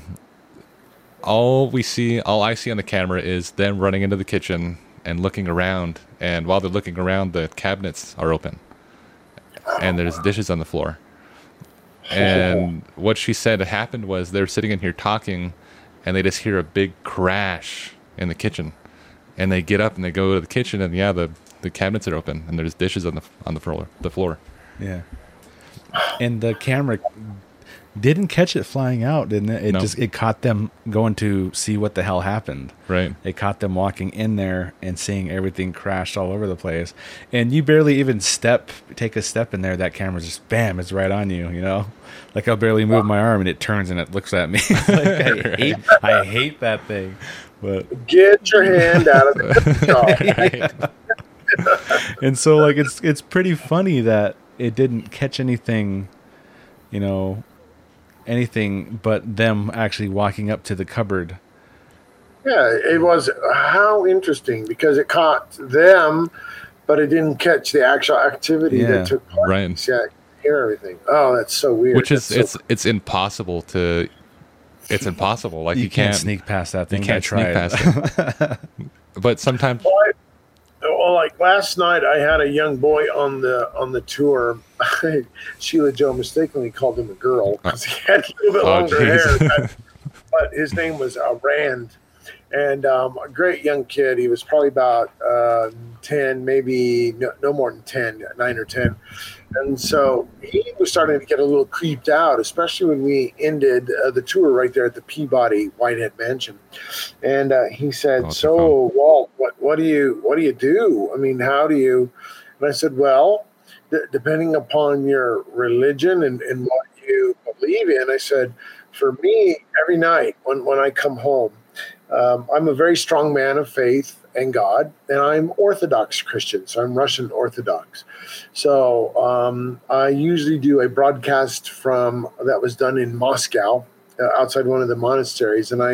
all I see on the camera is them running into the kitchen and looking around. And while they're looking around, the cabinets are open, and there's dishes on the floor. And what she said happened was they're sitting in here talking, and they just hear a big crash in the kitchen. And they get up and they go to the kitchen, and the cabinets are open, and there's dishes on the floor. Yeah. And the camera didn't catch it flying out, didn't it? It caught them going to see what the hell happened. Right. It caught them walking in there and seeing everything crashed all over the place. And you barely even take a step in there, that camera's just bam, it's right on you, you know? Like I'll barely move my arm and it turns and it looks at me. Like, I hate that thing. But get your hand out of the And so like it's pretty funny that it didn't catch anything, you know, anything but them actually walking up to the cupboard. Yeah, it was how interesting, because it caught them, but it didn't catch the actual activity that took place. Right. Yeah, I could hear everything. Oh, that's so weird. Which is it's impossible to. It's impossible. Like you can't sneak past that thing. You can't sneak past it. But sometimes. Well, like last night, I had a young boy on the tour. Sheila Joe mistakenly called him a girl because he had a little bit longer hair. But his name was Rand, and a great young kid. He was probably about 10, maybe no more than 10, 9 or 10. And so he was starting to get a little creeped out, especially when we ended the tour right there at the Peabody Whitehead Mansion. And he said, "So, Walt, what do you do? I mean, how do you?" And I said, "Well, depending upon your religion and what you believe in," I said, "for me, every night when I come home, I'm a very strong man of faith and God, and I'm Orthodox Christian, so I'm Russian Orthodox. So I usually do a broadcast that was done in Moscow, outside one of the monasteries, and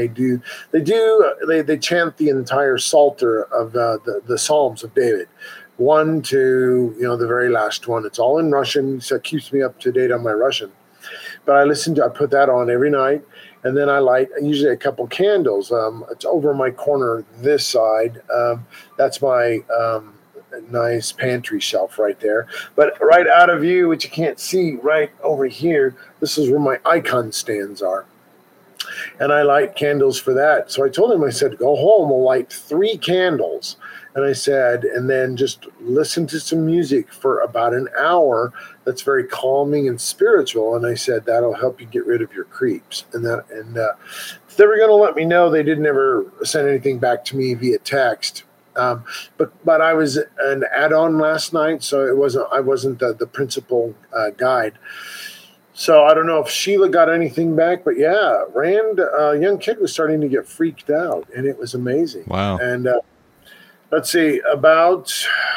they chant the entire Psalter of the Psalms of David, 1 to the very last one. It's all in Russian, so it keeps me up to date on my Russian. But I put that on every night. And then I light usually a couple candles. It's over my corner this side. That's my nice pantry shelf right there. But right out of view, which you can't see right over here, this is where my icon stands are. And I light candles for that. So I told him, I said, go home, we'll light 3 candles. And I said, and then just listen to some music for about an hour that's very calming and spiritual. And I said, that'll help you get rid of your creeps. And they were going to let me know. They didn't ever send anything back to me via text. But I was an add-on last night, so I wasn't the principal guide. So I don't know if Sheila got anything back, but yeah, Rand, a young kid, was starting to get freaked out, and it was amazing. Wow. And let's see, about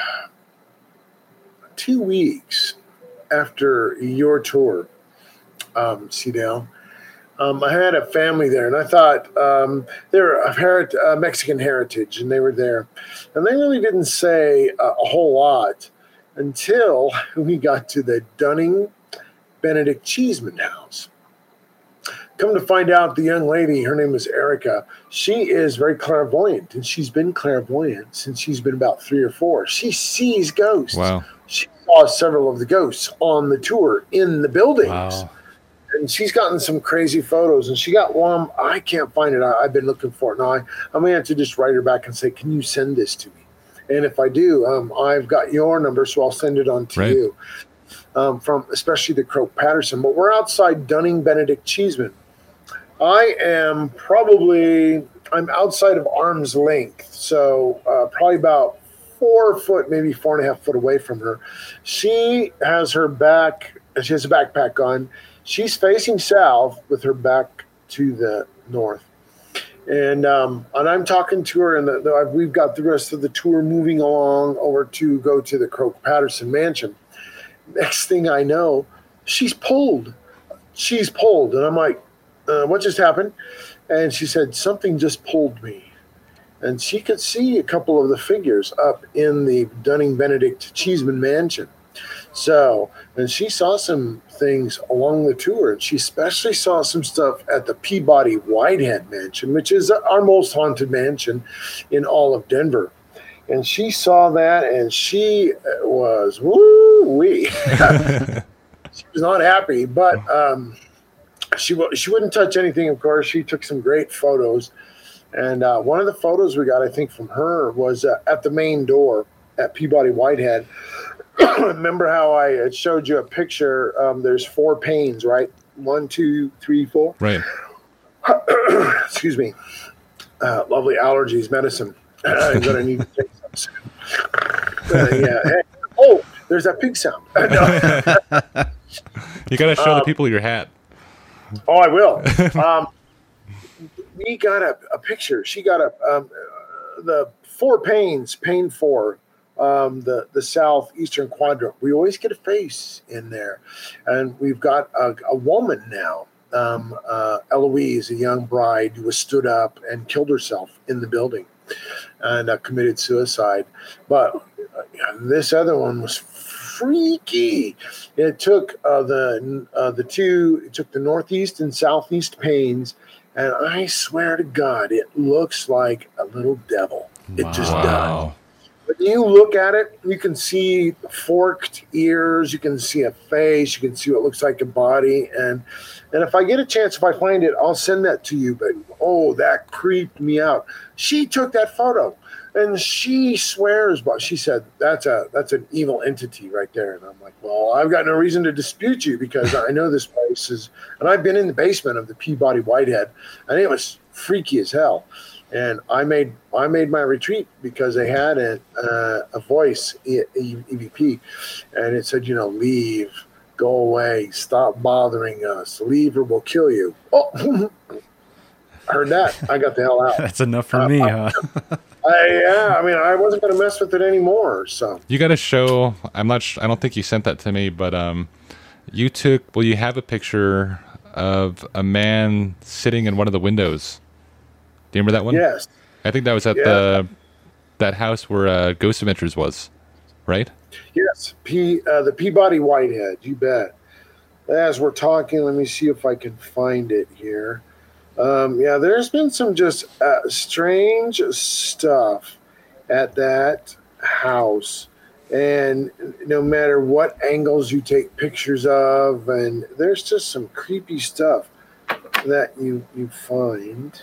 2 weeks after your tour, Cedale, I had a family there, and I thought they were of Mexican heritage, and they were there. And they really didn't say a whole lot until we got to the Dunning Benedict Cheeseman house. Come to find out, the young lady, her name is Erica, she is very clairvoyant, and she's been clairvoyant since she's been about 3 or 4. She sees ghosts. Wow. She saw several of the ghosts on the tour in the buildings. Wow. And she's gotten some crazy photos, and she got one. I can't find it. I've been looking for it. Now, I'm going to have to just write her back and say, can you send this to me? And if I do, I've got your number, so I'll send it on to you. From especially the Croak Patterson. But we're outside Dunning Benedict Cheeseman. I'm outside of arm's length, so probably about 4 foot, maybe 4.5 foot away from her. She has a backpack on. She's facing south with her back to the north. And I'm talking to her, and we've got the rest of the tour moving along over to go to the Croak Patterson mansion. Next thing I know, she's pulled. And I'm like, what just happened? And she said, something just pulled me. And she could see a couple of the figures up in the Dunning Benedict Cheeseman mansion. So, and she saw some things along the tour, and she especially saw some stuff at the Peabody Whitehead mansion, which is our most haunted mansion in all of Denver. And she saw that, and she was woo-wee. She was not happy, but she wouldn't touch anything, of course. She took some great photos. And one of the photos we got, I think, from her was at the main door at Peabody Whitehead. Remember how I had showed you a picture? There's 4 panes, right? 1, 2, 3, 4. Right. Excuse me. Lovely allergies medicine. I'm going to need to take some soon. Yeah. Hey. Oh, there's that pig sound. You got to show the people your hat. Oh, I will. We got a picture. She got the 4 panes, pane 4, the southeastern quadrant. We always get a face in there. And we've got a woman now, Eloise, a young bride who was stood up and killed herself in the building and committed suicide. But this other one was freaky. It took the northeast and southeast panes, and I swear to God, it looks like a little devil. It just does. When you look at it, you can see forked ears, you can see a face, you can see what looks like a body. And if I get a chance, if I find it, I'll send that to you. But oh, that creeped me out. She took that photo, and she swears, but she said that's an evil entity right there. And I'm like, well, I've got no reason to dispute you because I know this place is, and I've been in the basement of the Peabody Whitehead, and it was freaky as hell. And I made my retreat because they had a voice, EVP, and it said, leave, go away, stop bothering us, leave or we'll kill you. Oh, I heard that. I got the hell out. That's enough for me, huh? I wasn't going to mess with it anymore. So you got to show. I don't think you sent that to me, but you have a picture of a man sitting in one of the windows. Do you remember that one? Yes. I think that was at that house where Ghost Adventures was, right? Yes, the Peabody Whitehead. You bet. As we're talking, let me see if I can find it here. There's been some just strange stuff at that house, and no matter what angles you take pictures of, and there's just some creepy stuff that you find.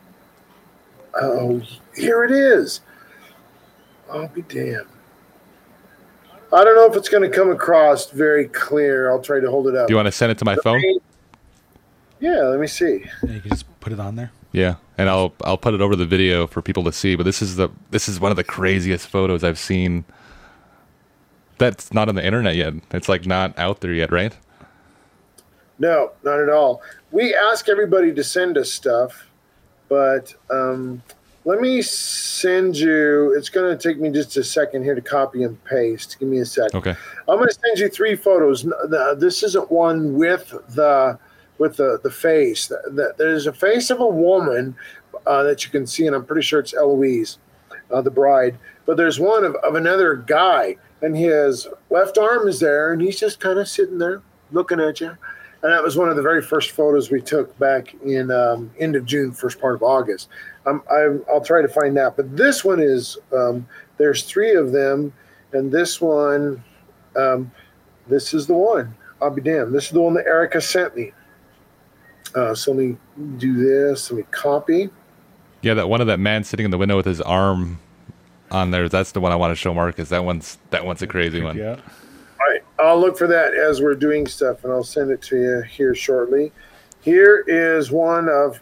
Oh, here it is. I'll be damned. I don't know if it's going to come across very clear. I'll try to hold it up. Do you want to send it to my phone? Yeah, let me see. Yeah, you can just put it on there. Yeah, and I'll put it over the video for people to see. But this is one of the craziest photos I've seen. That's not on the internet yet. It's like not out there yet, right? No, not at all. We ask everybody to send us stuff, but let me send you. It's going to take me just a second here to copy and paste. Give me a second. Okay. I'm going to send you 3 photos. This isn't one with the face. There's a face of a woman that you can see, and I'm pretty sure it's Eloise, the bride. But there's one of another guy, and his left arm is there, and he's just kind of sitting there looking at you. And that was one of the very first photos we took back in end of June, first part of August. I'll try to find that. But this one is, there's 3 of them, and this one, this is the one. I'll be damned. This is the one that Erica sent me. So let me do this. Let me copy. Yeah, that man sitting in the window with his arm on there. That's the one I want to show Marcus. That one's a crazy one. Yeah. All right, I'll look for that as we're doing stuff, and I'll send it to you here shortly. Here is one of.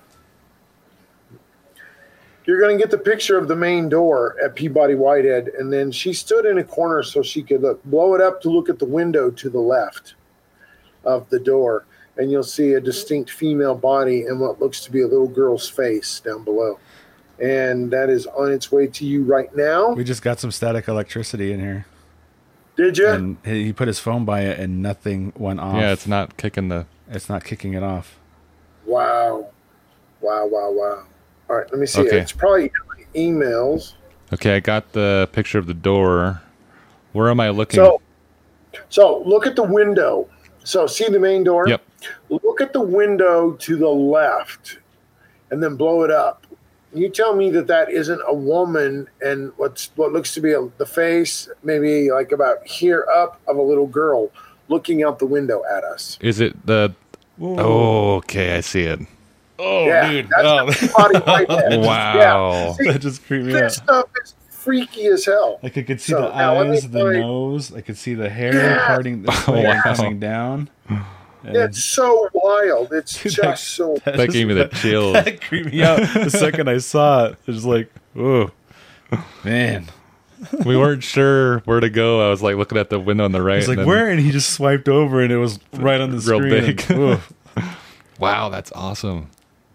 You're going to get the picture of the main door at Peabody Whitehead, and then she stood in a corner so she could blow it up to look at the window to the left of the door. And you'll see a distinct female body and what looks to be a little girl's face down below. And that is on its way to you right now. We just got some static electricity in here. Did you? And he put his phone by it and nothing went off. Yeah, it's not kicking it off. Wow. All right, let me see. Okay. It's probably emails. Okay, I got the picture of the door. Where am I looking? So look at the window. So see the main door? Yep. Look at the window to the left and then blow it up. You tell me that isn't a woman and what looks to be the face, maybe like about here up, of a little girl looking out the window at us. Is it the... Whoa. Oh, okay, I see it. Oh, yeah, dude. That's body right there. Wow. Yeah. See, that just creeped me out. this stuff is freaky as hell. Like I could see the eyes, the nose. I could see the hair parting this way and coming down. It's so wild. It's Dude, just so... That gave me the chills. That creeped me out the second I saw it. It was like, whoa. Man. We weren't sure where to go. I was like looking at the window on the right. I was like, where? And he just swiped over and it was right on the real screen. big. Wow, that's awesome.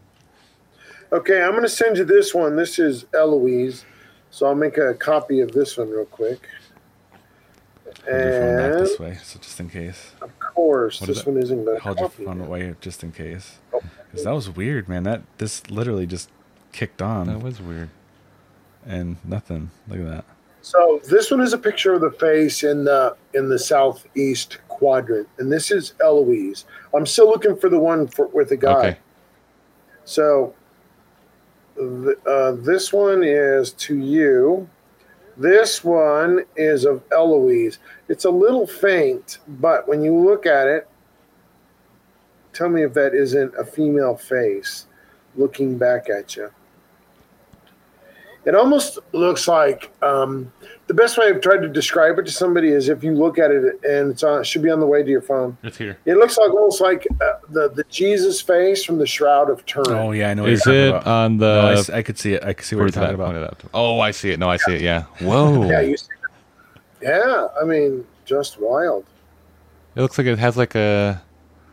Okay, I'm going to send you this one. This is Eloise. So I'll make a copy of this one real quick. Hold your phone back And this way, so just in case. of course, What this is one isn't going to Hold your copy. phone away just in case. Oh. Because that was weird, man. This literally just kicked on. That was weird. And nothing. Look at that. So this one is a picture of the face in the southeast quadrant, and this is Eloise. I'm still looking for the one with the guy. Okay. So this one is to you. This one is of Eloise. It's a little faint, but when you look at it, tell me if that isn't a female face. looking back at you. It almost looks like the best way I've tried to describe it to somebody is if you look at it and it should be on the way to your phone. It's here. It looks like almost like the Jesus face from the Shroud of Turin. Oh yeah, I know. What Is you're it talking about. on the? No, I could see it. I could see what you're talking about. Oh, I see it. No, I see it. Yeah. Whoa. Yeah, you see it. Yeah, I mean, just wild. It looks like it has like a.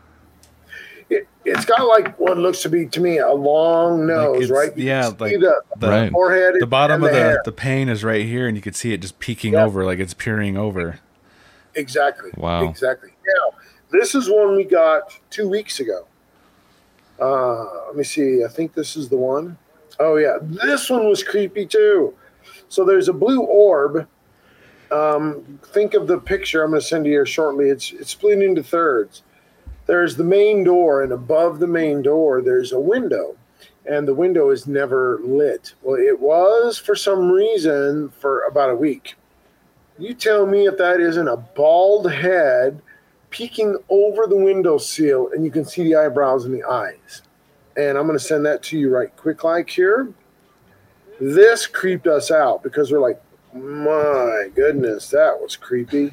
It's got like what looks to be to me a long nose, right? You Yeah, can like see the right. forehead, the bottom and of hair. the pane is right here, and you could see it just peeking over, like it's peering over. Exactly. Wow. Exactly. Now, this is one we got 2 weeks ago. Let me see. I think this is the one. Oh yeah, this one was creepy too. So there's a blue orb. Think of the picture I'm going to send you here shortly. It's split into thirds. There's the main door, and above the main door, there's a window, and the window is never lit. Well, it was for some reason for about a week. You tell me if that isn't a bald head peeking over the windowsill, and you can see the eyebrows and the eyes. And I'm going to send that to you right quick like here. This creeped us out because we're like, my goodness, that was creepy.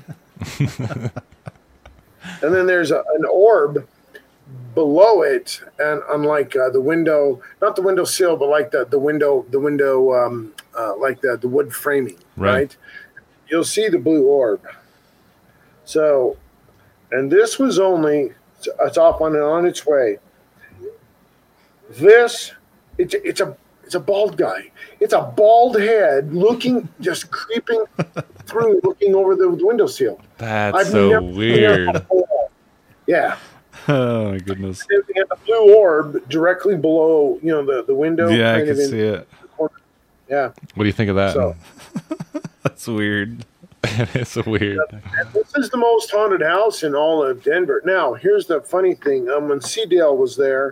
And then there's an orb below it, and unlike the window, not the windowsill, but like the window, like the wood framing, right? You'll see the blue orb. So, and this was only, it's off on its way. This, it's a bald guy. It's a bald head looking, just creeping through, looking over the windowsill. That's so weird. Yeah. Oh my goodness. And the blue orb directly below, the window. Yeah, I can see it. Yeah. What do you think of that? So, that's weird. It's weird. And this is the most haunted house in all of Denver. Now, here's the funny thing. When Seedale was there,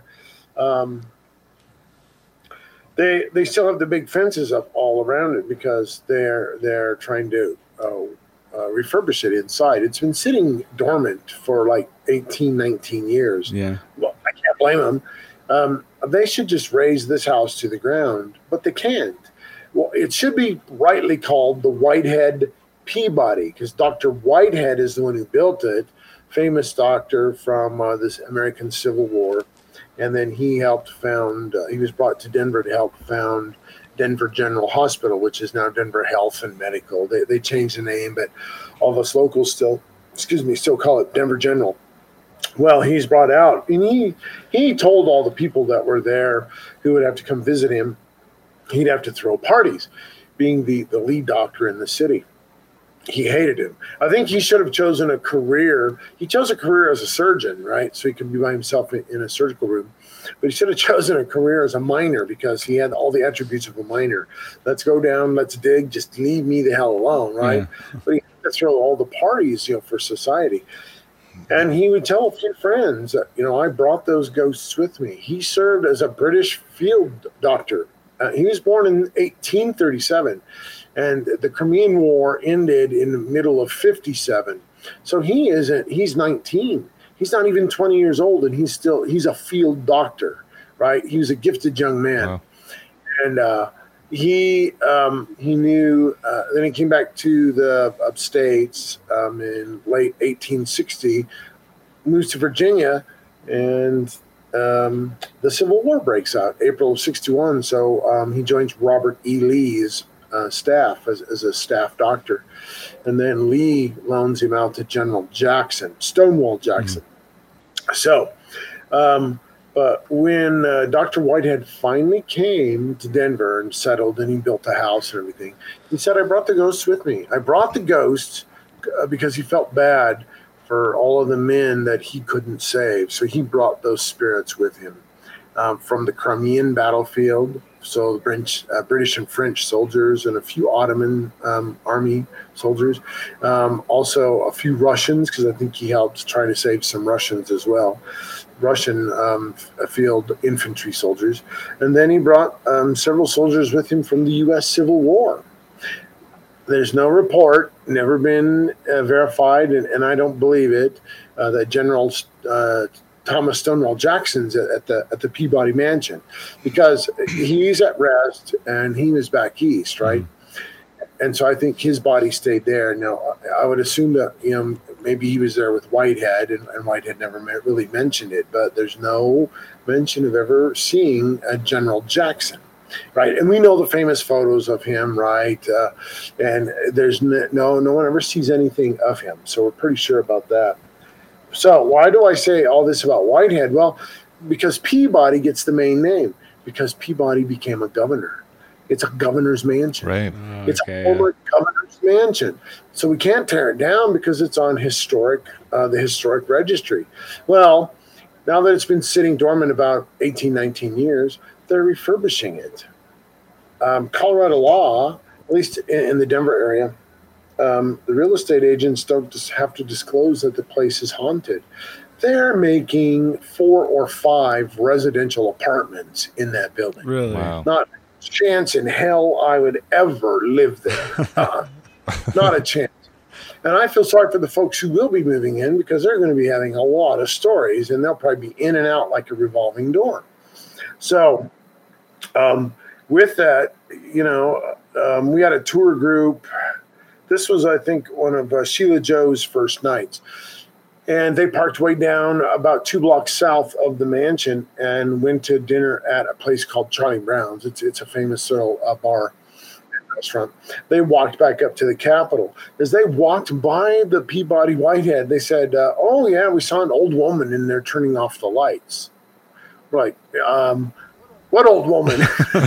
they still have the big fences up all around it because they're trying to refurbish it inside. It's been sitting dormant for like 18, 19 years. Yeah. Well, I can't blame them. They should just raise this house to the ground, but they can't. Well, it should be rightly called the Whitehead Peabody because Dr. Whitehead is the one who built it, famous doctor from this American Civil War. And then he helped found, he was brought to Denver to help found Denver General Hospital, which is now Denver Health and Medical. They changed the name, but all of us locals still call it Denver General. Well, he's brought out, and he told all the people that were there who would have to come visit him, he'd have to throw parties, being the lead doctor in the city. He hated him. I think he should have chosen a career. He chose a career as a surgeon, right? So he could be by himself in a surgical room. But he should have chosen a career as a miner because he had all the attributes of a miner. Let's go down, let's dig, just leave me the hell alone, right? Yeah. But he had to throw all the parties, for society. And he would tell a few friends, I brought those ghosts with me. He served as a British field doctor. He was born in 1837. And the Crimean War ended in the middle of 57. So he's 19. He's not even 20 years old, and he's a field doctor, right? He was a gifted young man. Wow. And he knew, then he came back to the upstates in late 1860, moves to Virginia, and the Civil War breaks out, April of 61. So he joins Robert E. Lee's staff as a staff doctor. And then Lee loans him out to General Jackson, Stonewall Jackson. Mm-hmm. So, but when Dr. Whitehead finally came to Denver and settled and he built a house and everything, he said, I brought the ghosts with me. I brought the ghosts because he felt bad for all of the men that he couldn't save. So he brought those spirits with him from the Crimean battlefield. So the British and French soldiers and a few Ottoman army soldiers. Also a few Russians, because I think he helped try to save some Russians as well. Russian field infantry soldiers. And then he brought several soldiers with him from the U.S. Civil War. There's no report, never been verified, and I don't believe it, that General Thomas Stonewall Jackson's at the Peabody Mansion, because he's at rest and he was back east, right? Mm-hmm. And so I think his body stayed there. Now, I would assume that, maybe he was there with Whitehead, and Whitehead never really mentioned it, but there's no mention of ever seeing a General Jackson, right? And we know the famous photos of him, right? And there's no one ever sees anything of him. So we're pretty sure about that. So why do I say all this about Whitehead? Well, because Peabody gets the main name, because Peabody became a governor. It's a governor's mansion. Right. It's a former governor's mansion. So we can't tear it down because it's on the historic registry. Well, now that it's been sitting dormant about 18, 19 years, they're refurbishing it. Colorado law, at least in the Denver area, the real estate agents don't just have to disclose that the place is haunted. They're making 4 or 5 residential apartments in that building. Really? Wow. Not a chance in hell I would ever live there. Not a chance. And I feel sorry for the folks who will be moving in, because they're going to be having a lot of stories, and they'll probably be in and out like a revolving door. So with that, we had a tour group. This was, I think, one of Sheila Joe's first nights. And they parked way down about 2 blocks south of the mansion and went to dinner at a place called Charlie Brown's. It's a famous little bar and restaurant. They walked back up to the Capitol. As they walked by the Peabody Whitehead, they said, oh, yeah, we saw an old woman in there turning off the lights. We're like, what old woman?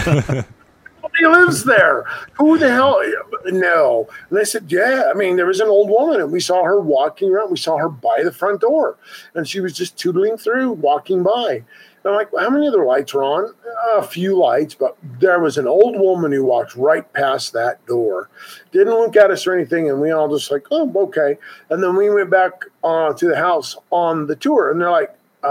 Nobody lives there. Who the hell? No. And they said, yeah, there was an old woman, and we saw her walking around. We saw her by the front door, and she was just tootling through, walking by. And I'm like, well, how many other lights were on? A few lights, but there was an old woman who walked right past that door. Didn't look at us or anything, and we all just like, oh, okay. And then we went back to the house on the tour, and they're like,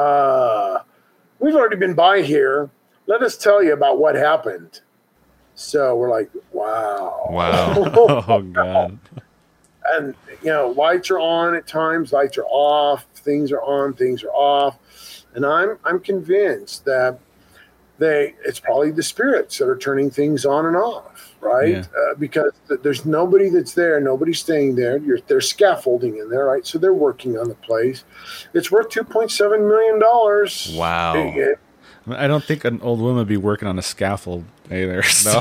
we've already been by here. Let us tell you about what happened. So we're like, wow. Oh, God. And, lights are on at times, lights are off, things are on, things are off. And I'm convinced that it's probably the spirits that are turning things on and off, right? Yeah. Because there's nobody that's there, nobody's staying there. There's scaffolding in there, right? So they're working on the place. It's worth $2.7 million. Wow. I don't think an old woman would be working on a scaffold either. No.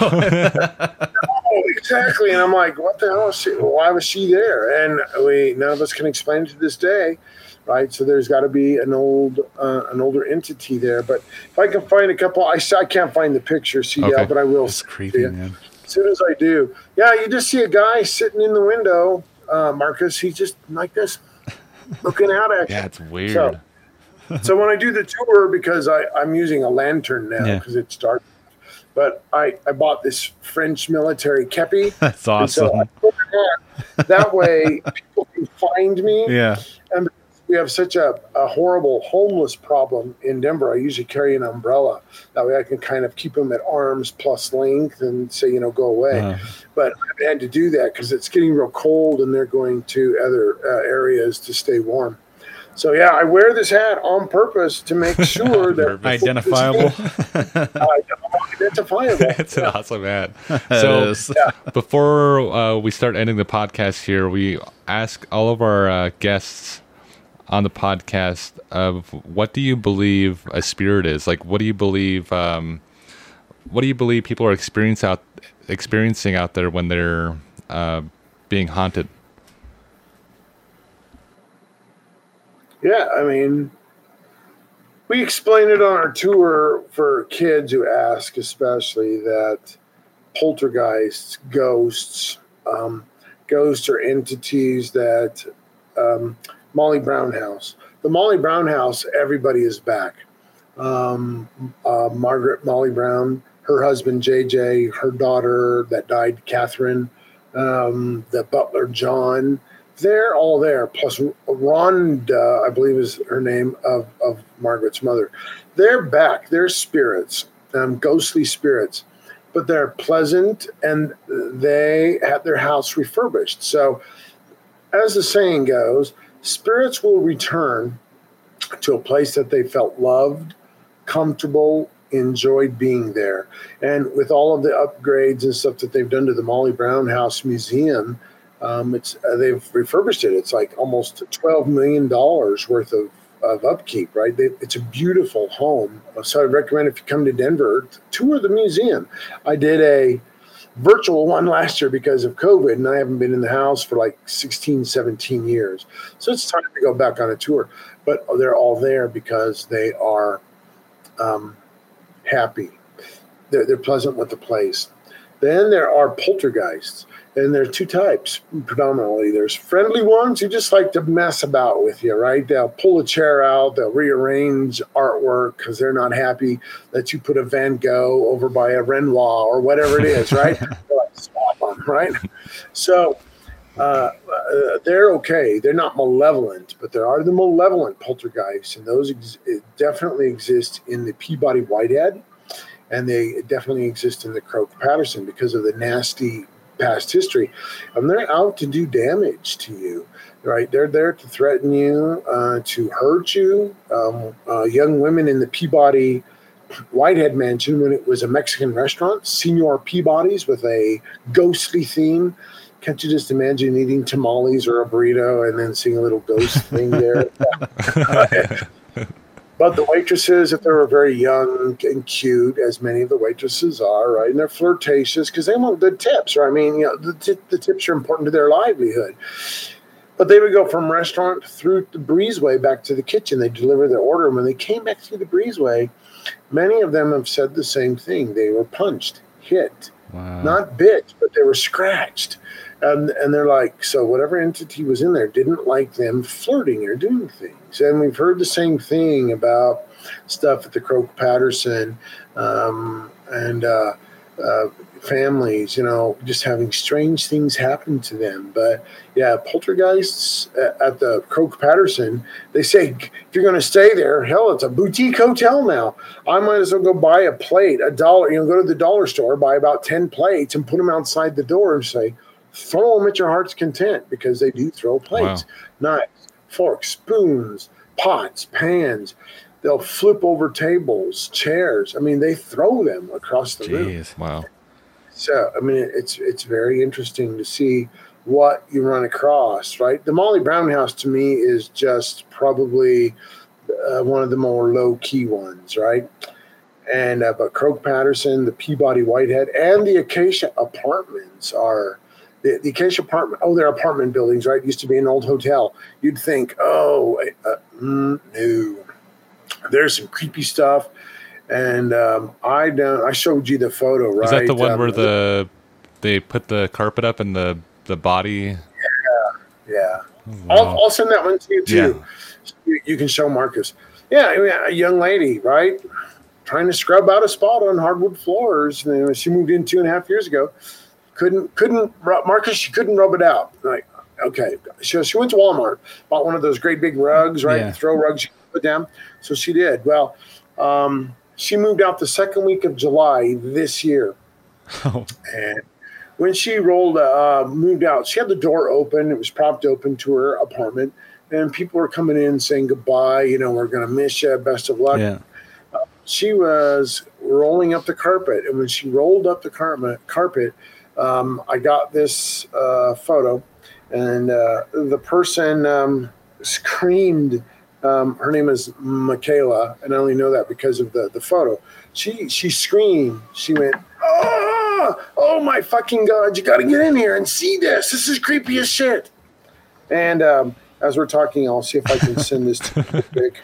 No, exactly. And I'm like, what the hell? Why was she there? And none of us can explain it to this day, right? So there's got to be an older entity there. But if I can find a couple, I can't find the picture, CDL, but I will. It's creepy, man. As soon as I do. Yeah, you just see a guy sitting in the window, Marcus. He's just like this, looking out at you. Yeah, it's weird. So when I do the tour, because I'm using a lantern now because it's dark, but I bought this French military kepi. That's awesome. So I put it on. That way people can find me. Yeah. And we have such a horrible homeless problem in Denver. I usually carry an umbrella. That way I can kind of keep them at arms plus length and say, go away. But I had to do that because it's getting real cold and they're going to other areas to stay warm. So, yeah, I wear this hat on purpose to make sure that identifiable. Identifiable. It's an awesome hat. So, before we start ending the podcast here, we ask all of our guests on the podcast of what do you believe a spirit is? Like, what do you believe? What do you believe people are experiencing out there when they're being haunted? Yeah, we explain it on our tour for kids who ask, especially, that poltergeists, ghosts are entities that Molly Brown House. The Molly Brown House, everybody is back. Margaret Molly Brown, her husband JJ, her daughter that died, Catherine, the butler John. They're all there, plus Rhonda, I believe is her name, of Margaret's mother. They're back. They're spirits, ghostly spirits, but they're pleasant, and they had their house refurbished. So, as the saying goes, spirits will return to a place that they felt loved, comfortable, enjoyed being there. And with all of the upgrades and stuff that they've done to the Molly Brown House Museum, they've refurbished it. It's like almost $12 million worth of upkeep, right? It's a beautiful home. So I recommend if you come to Denver, tour the museum. I did a virtual one last year because of COVID, and I haven't been in the house for like 16, 17 years. So it's time to go back on a tour. But they're all there because they are happy. They're pleasant with the place. Then there are poltergeists. And there are two types, predominantly. There's friendly ones who just like to mess about with you, right? They'll pull a chair out. They'll rearrange artwork because they're not happy that you put a Van Gogh over by a Renoir or whatever it is, right? They're like, stop them, right? So they're okay. They're not malevolent, but there are the malevolent poltergeists, and those definitely exist in the Peabody Whitehead, and they definitely exist in the Croke-Patterson because of the nasty past history, and they're out to do damage to you, right? They're there to threaten you, to hurt you. Young women in the Peabody Whitehead Mansion, when it was a Mexican restaurant, Senor Peabody's with a ghostly theme. Can't you just imagine eating tamales or a burrito and then seeing a little ghost thing there? But the waitresses, if they were very young and cute, as many of the waitresses are, right, and they're flirtatious because they want good tips, right? I mean, the tips are important to their livelihood. But they would go from restaurant through the breezeway back to the kitchen. They deliver their order. And when they came back through the breezeway, many of them have said the same thing. They were punched, hit, not bit, but they were scratched. And they're like, so whatever entity was in there didn't like them flirting or doing things. And we've heard the same thing about stuff at the Croke-Patterson and families, just having strange things happen to them. But yeah, poltergeists at the Croke-Patterson, they say, if you're going to stay there, hell, it's a boutique hotel now. I might as well go buy a plate, $1, go to the dollar store, buy about 10 plates and put them outside the door and say, throw them at your heart's content, because they do throw plates, knives, forks, spoons, pots, pans. They'll flip over tables, chairs. I mean, they throw them across the room. Wow. So, I mean, it's very interesting to see what you run across, right? The Molly Brown House, to me, is just probably one of the more low-key ones, right? And but Croke-Patterson, the Peabody Whitehead, and the Acacia Apartments are... The Acacia apartment, they're apartment buildings, right? It used to be an old hotel. You'd think, no. There's some creepy stuff. And I showed you the photo, right? Is that the one where they put the carpet up and the body? Yeah. Wow. I'll send that one to you, too. Yeah. You can show Marcus. Yeah, I mean, a young lady, right? Trying to scrub out a spot on hardwood floors. And she moved in 2.5 years ago. Marcus, she couldn't rub it out. Like, okay. She went to Walmart, bought one of those great big rugs, right? Yeah. Throw rugs you put down. So she did. Well, she moved out the second week of July this year. Oh. And when she moved out, she had the door open. It was propped open to her apartment. And people were coming in saying goodbye. We're going to miss you. Best of luck. Yeah. She was rolling up the carpet. And when she rolled up the carpet, I got this photo, and the person screamed. Her name is Michaela, and I only know that because of the photo. She screamed. She went, oh my fucking God, you got to get in here and see this. This is creepy as shit. And as we're talking, I'll see if I can send this to you quick.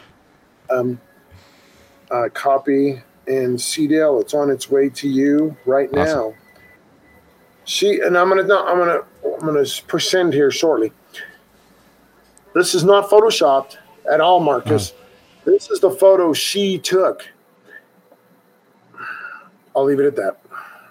Copy and CDL. It's on its way to you right now. And I'm gonna push send here shortly. This is not photoshopped at all, Marcus. This is the photo she took. I'll leave it at that.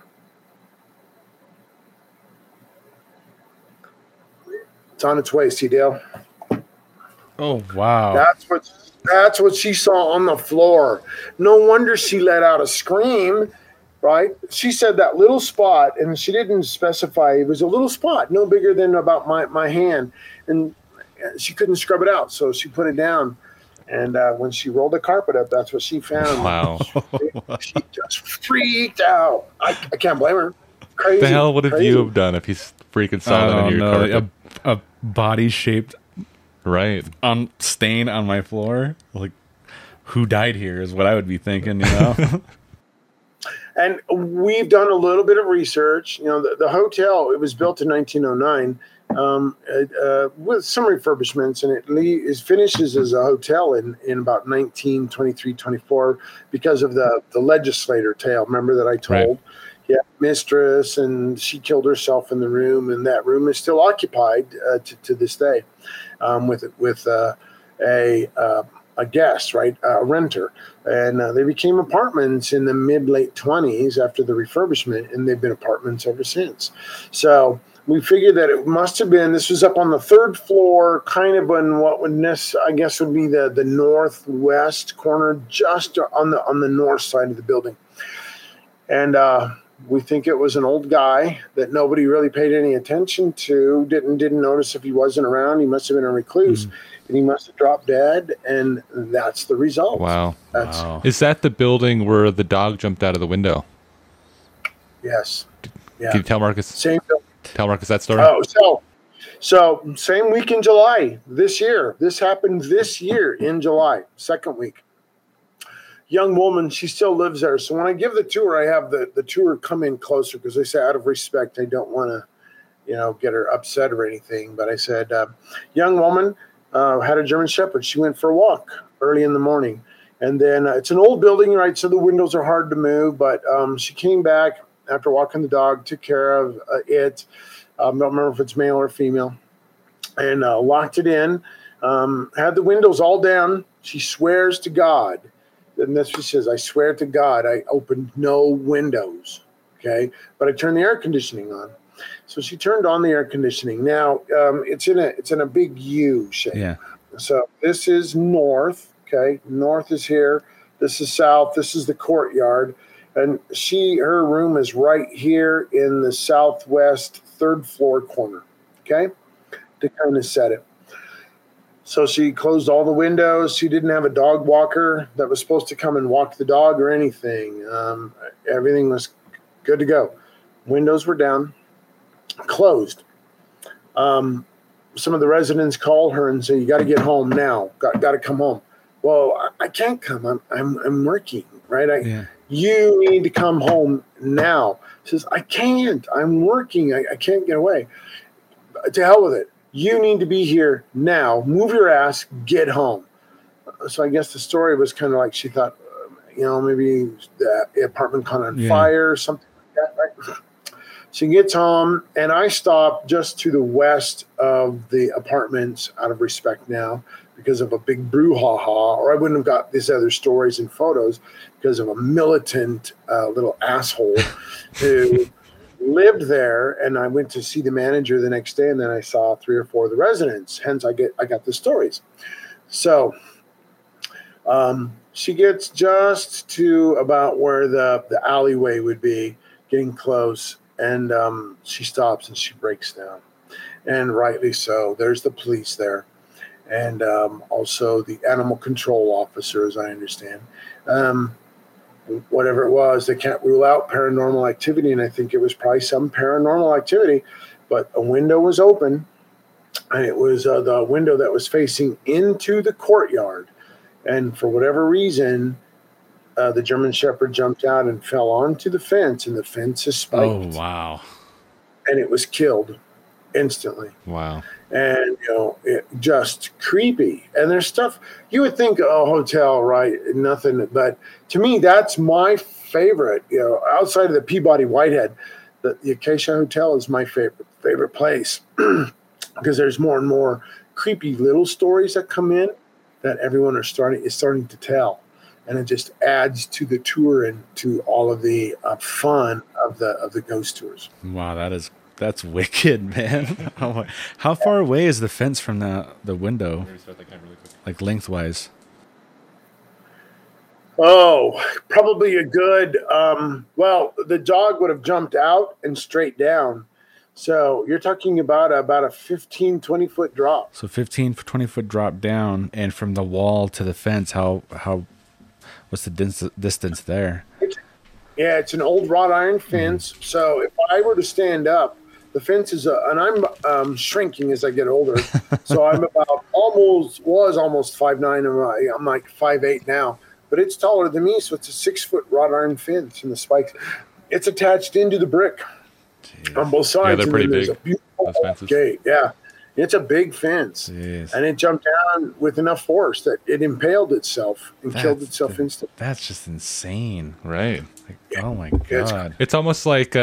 It's on its way, CDL. Oh wow! That's what she saw on the floor. No wonder she let out a scream. Right? She said that little spot, and she didn't specify. It was a little spot, no bigger than about my hand, and she couldn't scrub it out, so she put it down. And when she rolled the carpet up, that's what she found. Wow. She just freaked out. I can't blame her. Crazy. The hell would have you have done if he's freaking saw that in your carpet? A body-shaped right stain on my floor. Like, who died here is what I would be thinking, you know? And we've done a little bit of research. You know, the hotel, it was built in 1909 with some refurbishments, and it finishes as a hotel in about 1923, 24 because of the legislator tale. Remember that I told? Right. Yeah, mistress, and she killed herself in the room, and that room is still occupied to this day with a guest, right, a renter, and they became apartments in the mid-late 20s after the refurbishment, and they've been apartments ever since. So we figured that it must have been, this was up on the third floor, kind of on what would I guess would be the northwest corner, just on the north side of the building, and we think it was an old guy that nobody really paid any attention to, didn't notice if he wasn't around. He must have been a recluse, and he must have dropped dead, and that's the result. Wow. Is that the building where the dog jumped out of the window? Yes. Yeah. Can you tell Marcus? Same building. Tell Marcus that story. Oh, so same week in July this year. This happened this year in July, second week. Young woman, she still lives there. So when I give the tour, I have the tour come in closer because I say out of respect, I don't want to, get her upset or anything. But I said, young woman had a German Shepherd. She went for a walk early in the morning. And then it's an old building, right? So the windows are hard to move. But she came back after walking the dog, took care of it. Don't remember if it's male or female. And locked it in. Had the windows all down. She swears to God. And that's what she says. I swear to God, I opened no windows. Okay. But I turned the air conditioning on. So she turned on the air conditioning. Now it's in a big U shape. Yeah. So this is north. Okay. North is here. This is south. This is the courtyard. And her room is right here in the southwest third floor corner. Okay. To kind of set it. So she closed all the windows. She didn't have a dog walker that was supposed to come and walk the dog or anything. Everything was good to go. Windows were down, closed. Some of the residents called her and said, "You got to get home now. Got to come home." Well, I can't come. I'm working, right? You need to come home now. She says, "I can't. I'm working. I can't get away." To hell with it. You need to be here now. Move your ass. Get home. So I guess the story was kind of like she thought, maybe the apartment caught on fire or something like that, right? She gets home, and I stop just to the west of the apartments out of respect now because of a big brouhaha, or I wouldn't have got these other stories and photos because of a militant little asshole who lived there. And I went to see the manager the next day, and then I saw 3 or 4 of the residents. Hence, I got the stories. So she gets just to about where the alleyway would be, getting close, and she stops and she breaks down. And rightly so. There's the police there, and also the animal control officer, as I understand. Whatever it was, they can't rule out paranormal activity, and I think it was probably some paranormal activity, but a window was open, and it was the window that was facing into the courtyard, and for whatever reason, the German Shepherd jumped out and fell onto the fence, and the fence is spiked. Oh, wow. And it was killed instantly. Wow. And, it just creepy. And there's stuff you would think, hotel, right? Nothing. But to me, that's my favorite, outside of the Peabody Whitehead, the Acacia Hotel is my favorite place because there's more and more creepy little stories that come in that everyone is starting to tell. And it just adds to the tour and to all of the fun of the ghost tours. Wow, that's wicked, man. How far away is the fence from the window? Like lengthwise? Oh, probably a good, the dog would have jumped out and straight down. So you're talking about a 15, 20-foot drop. So 15, 20-foot drop down, and from the wall to the fence, what's the distance there? Yeah, it's an old wrought iron fence. Mm-hmm. So if I were to stand up, the fence is and I'm shrinking as I get older. So I'm about almost 5'9". I'm like 5'8" now, but it's taller than me. So it's a 6-foot wrought iron fence, and the spikes. It's attached into the brick. Jeez. On both sides. Yeah, they're pretty big. A beautiful gate. Yeah, it's a big fence. Jeez. And it jumped down with enough force that it impaled itself and killed itself instantly. That's just insane. Right. Like, oh my God. It's almost like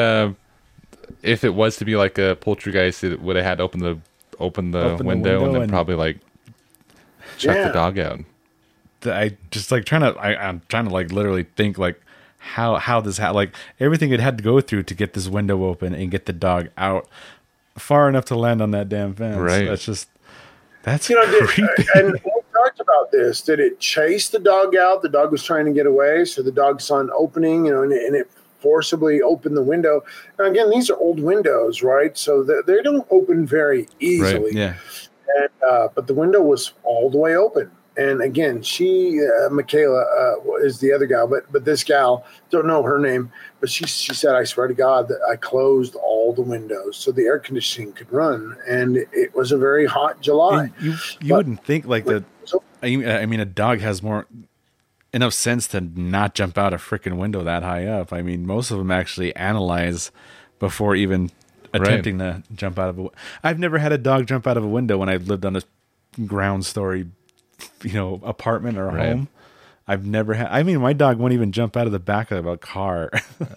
if it was to be like a poltergeist, it would have had to open the window and then probably like check the dog out. I'm trying to like literally think like how this like everything it had to go through to get this window open and get the dog out far enough to land on that damn fence. Right. That's creepy. And we talked about this. Did it chase the dog out? The dog was trying to get away, so the dog saw an opening, and it forcibly opened the window. Now again, these are old windows, right? So they don't open very easily. Right. Yeah. And, but the window was all the way open. And again, she, Michaela, is the other gal, but this gal, don't know her name, but she said, I swear to God that I closed all the windows so the air conditioning could run. And it was a very hot July. You wouldn't think like that. I mean, a dog has enough sense to not jump out a freaking window that high up. I mean, most of them actually analyze before even attempting to jump out of I've never had a dog jump out of a window when I lived on a ground story apartment or home. I've never had. I mean, my dog won't even jump out of the back of a car.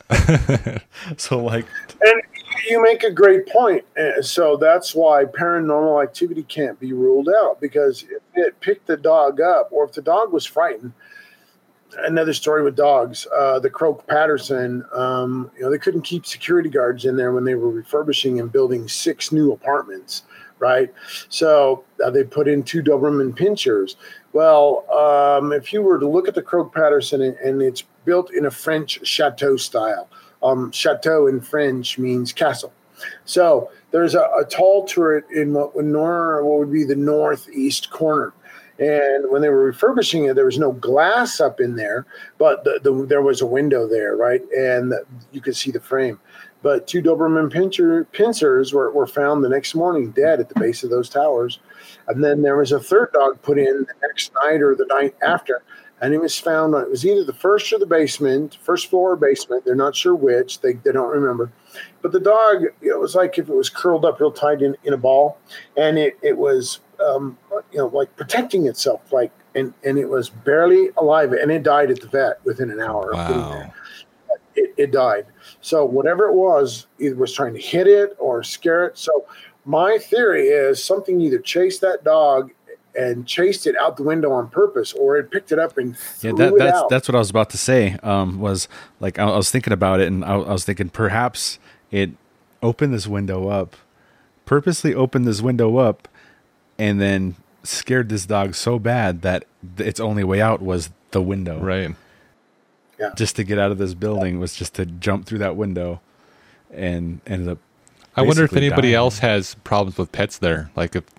So, like, and you make a great point. So that's why paranormal activity can't be ruled out, because if it picked the dog up, or if the dog was frightened. Another story with dogs. The Croak Patterson. They couldn't keep security guards in there when they were refurbishing and building 6 new apartments. Right. So they put in 2 Doberman Pinschers. Well, if you were to look at the Croak Patterson, and it's built in a French chateau style. Chateau in French means castle. So there's a tall turret in what would be the northeast corner. And when they were refurbishing it, there was no glass up in there, but there was a window there, right? And you could see the frame. But 2 Doberman Pinschers were found the next morning dead at the base of those towers. And then there was a third dog put in the next night or the night after. And it was found, it was either the first or the basement, first floor or basement. They're not sure which. They don't remember. But the dog, it was like if it was curled up real tight in a ball. And it was, like protecting itself. And it was barely alive. And it died at the vet within an hour of getting there. It died. So whatever it was, either was trying to hit it or scare it. So my theory is something either chased that dog and chased it out the window on purpose, or it picked it up and threw it out. That's what I was about to say. Was like I was thinking about it, and I was thinking perhaps it opened this window up, purposely opened this window up, and then scared this dog so bad that its only way out was the window. Right. Yeah. Just to get out of this building was just to jump through that window, and ended up. I wonder if anybody dying. else has problems with pets there. Like if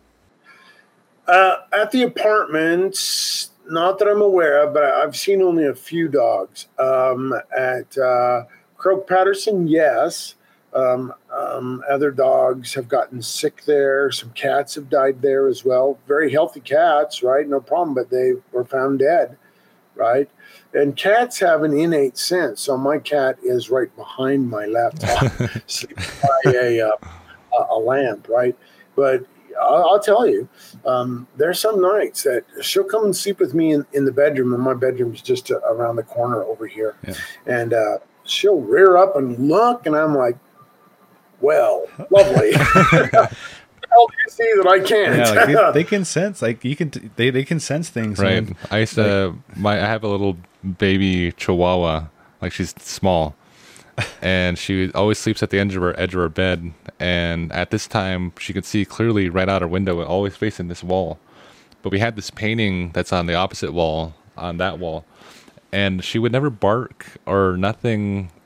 at the apartments, not that I'm aware of, but I've seen only a few dogs. At Croak Patterson, yes. Other dogs have gotten sick there. Some cats have died there as well. Very healthy cats, right? No problem, but they were found dead, right? And cats have an innate sense. So my cat is right behind my laptop, sleeping by a lamp, right? But I'll tell you, there's some nights that she'll come and sleep with me in the bedroom, and my bedroom is just around the corner over here. Yeah. And she'll rear up and look, and I'm like, well, lovely. How do you see that I can't? Yeah, like they can sense, like you can. They can sense things, right? Man. I used to. I have a little baby Chihuahua. Like she's small, and she always sleeps at the edge of her bed. And at this time, she could see clearly right out her window, always facing this wall. But we had this painting that's on the opposite wall, on that wall, and she would never bark or nothing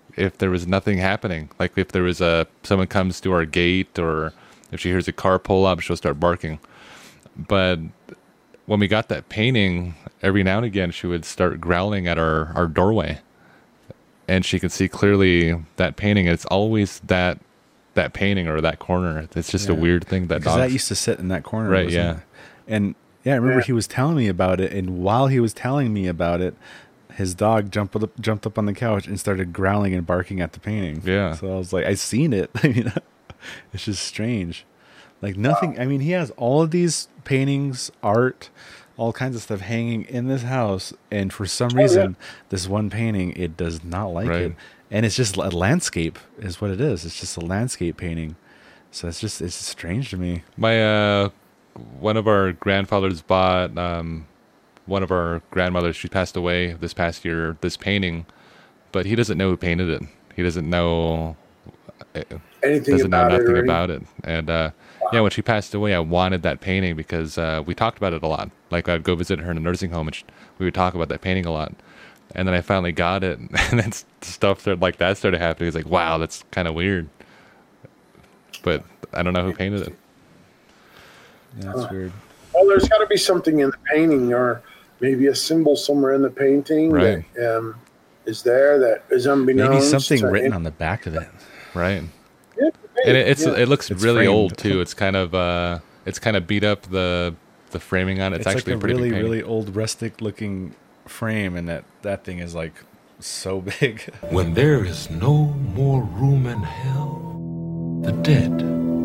if there was nothing happening. Like if there was someone comes to our gate, or if she hears a car pull up, she'll start barking. But when we got that painting, every now and again she would start growling at our doorway, and she could see clearly that painting. And it's always that painting or that corner. It's just a weird thing that because that used to sit in that corner, right? Yeah, and I remember he was telling me about it, and while he was telling me about it, his dog jumped up on the couch and started growling and barking at the painting. Yeah. So I was like, I seen it. I mean, it's just strange. Like nothing. I mean, he has all of these paintings, art, all kinds of stuff hanging in this house, and for some reason, this one painting, it does not like it, and it's just a landscape, is what it is. It's just a landscape painting. So it's just strange to me. My one of our grandfathers bought. One of our grandmothers, she passed away this past year, this painting, but he doesn't know who painted it. He doesn't know anything about it. And yeah, when she passed away, I wanted that painting because we talked about it a lot. Like I'd go visit her in a nursing home, and we would talk about that painting a lot. And then I finally got it, and then stuff like that started happening. It's like, wow, that's kind of weird. But I don't know who painted it. Yeah, that's weird. Well, there's got to be something in the painting, or maybe a symbol somewhere in the painting that is there that is unbeknownst. Maybe something written on the back of it. Right. Yeah, and it looks really framed. Old too. It's kind of beat up, the framing on it. It's actually like a pretty really old rustic looking frame, and that thing is like so big. When there is no more room in hell, the dead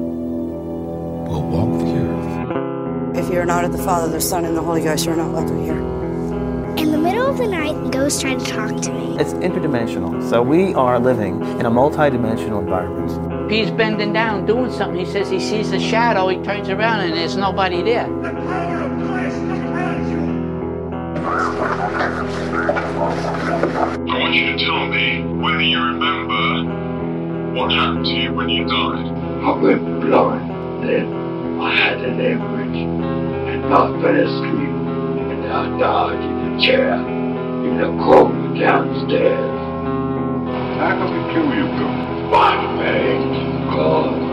will walk the earth. If you're not at the Father, the Son, and the Holy Ghost, you're not welcome here. In the middle of the night, ghosts try to talk to me. It's interdimensional. So we are living in a multi-dimensional environment. He's bending down, doing something. He says he sees a shadow. He turns around and there's nobody there. The power of Christ compels you. I want you to tell me whether you remember what happened to you when you died. I went blind then. I had an hemorrhage and not fell asleep, and I died in a chair in the corner downstairs. How come we kill you, Bill? By faith, God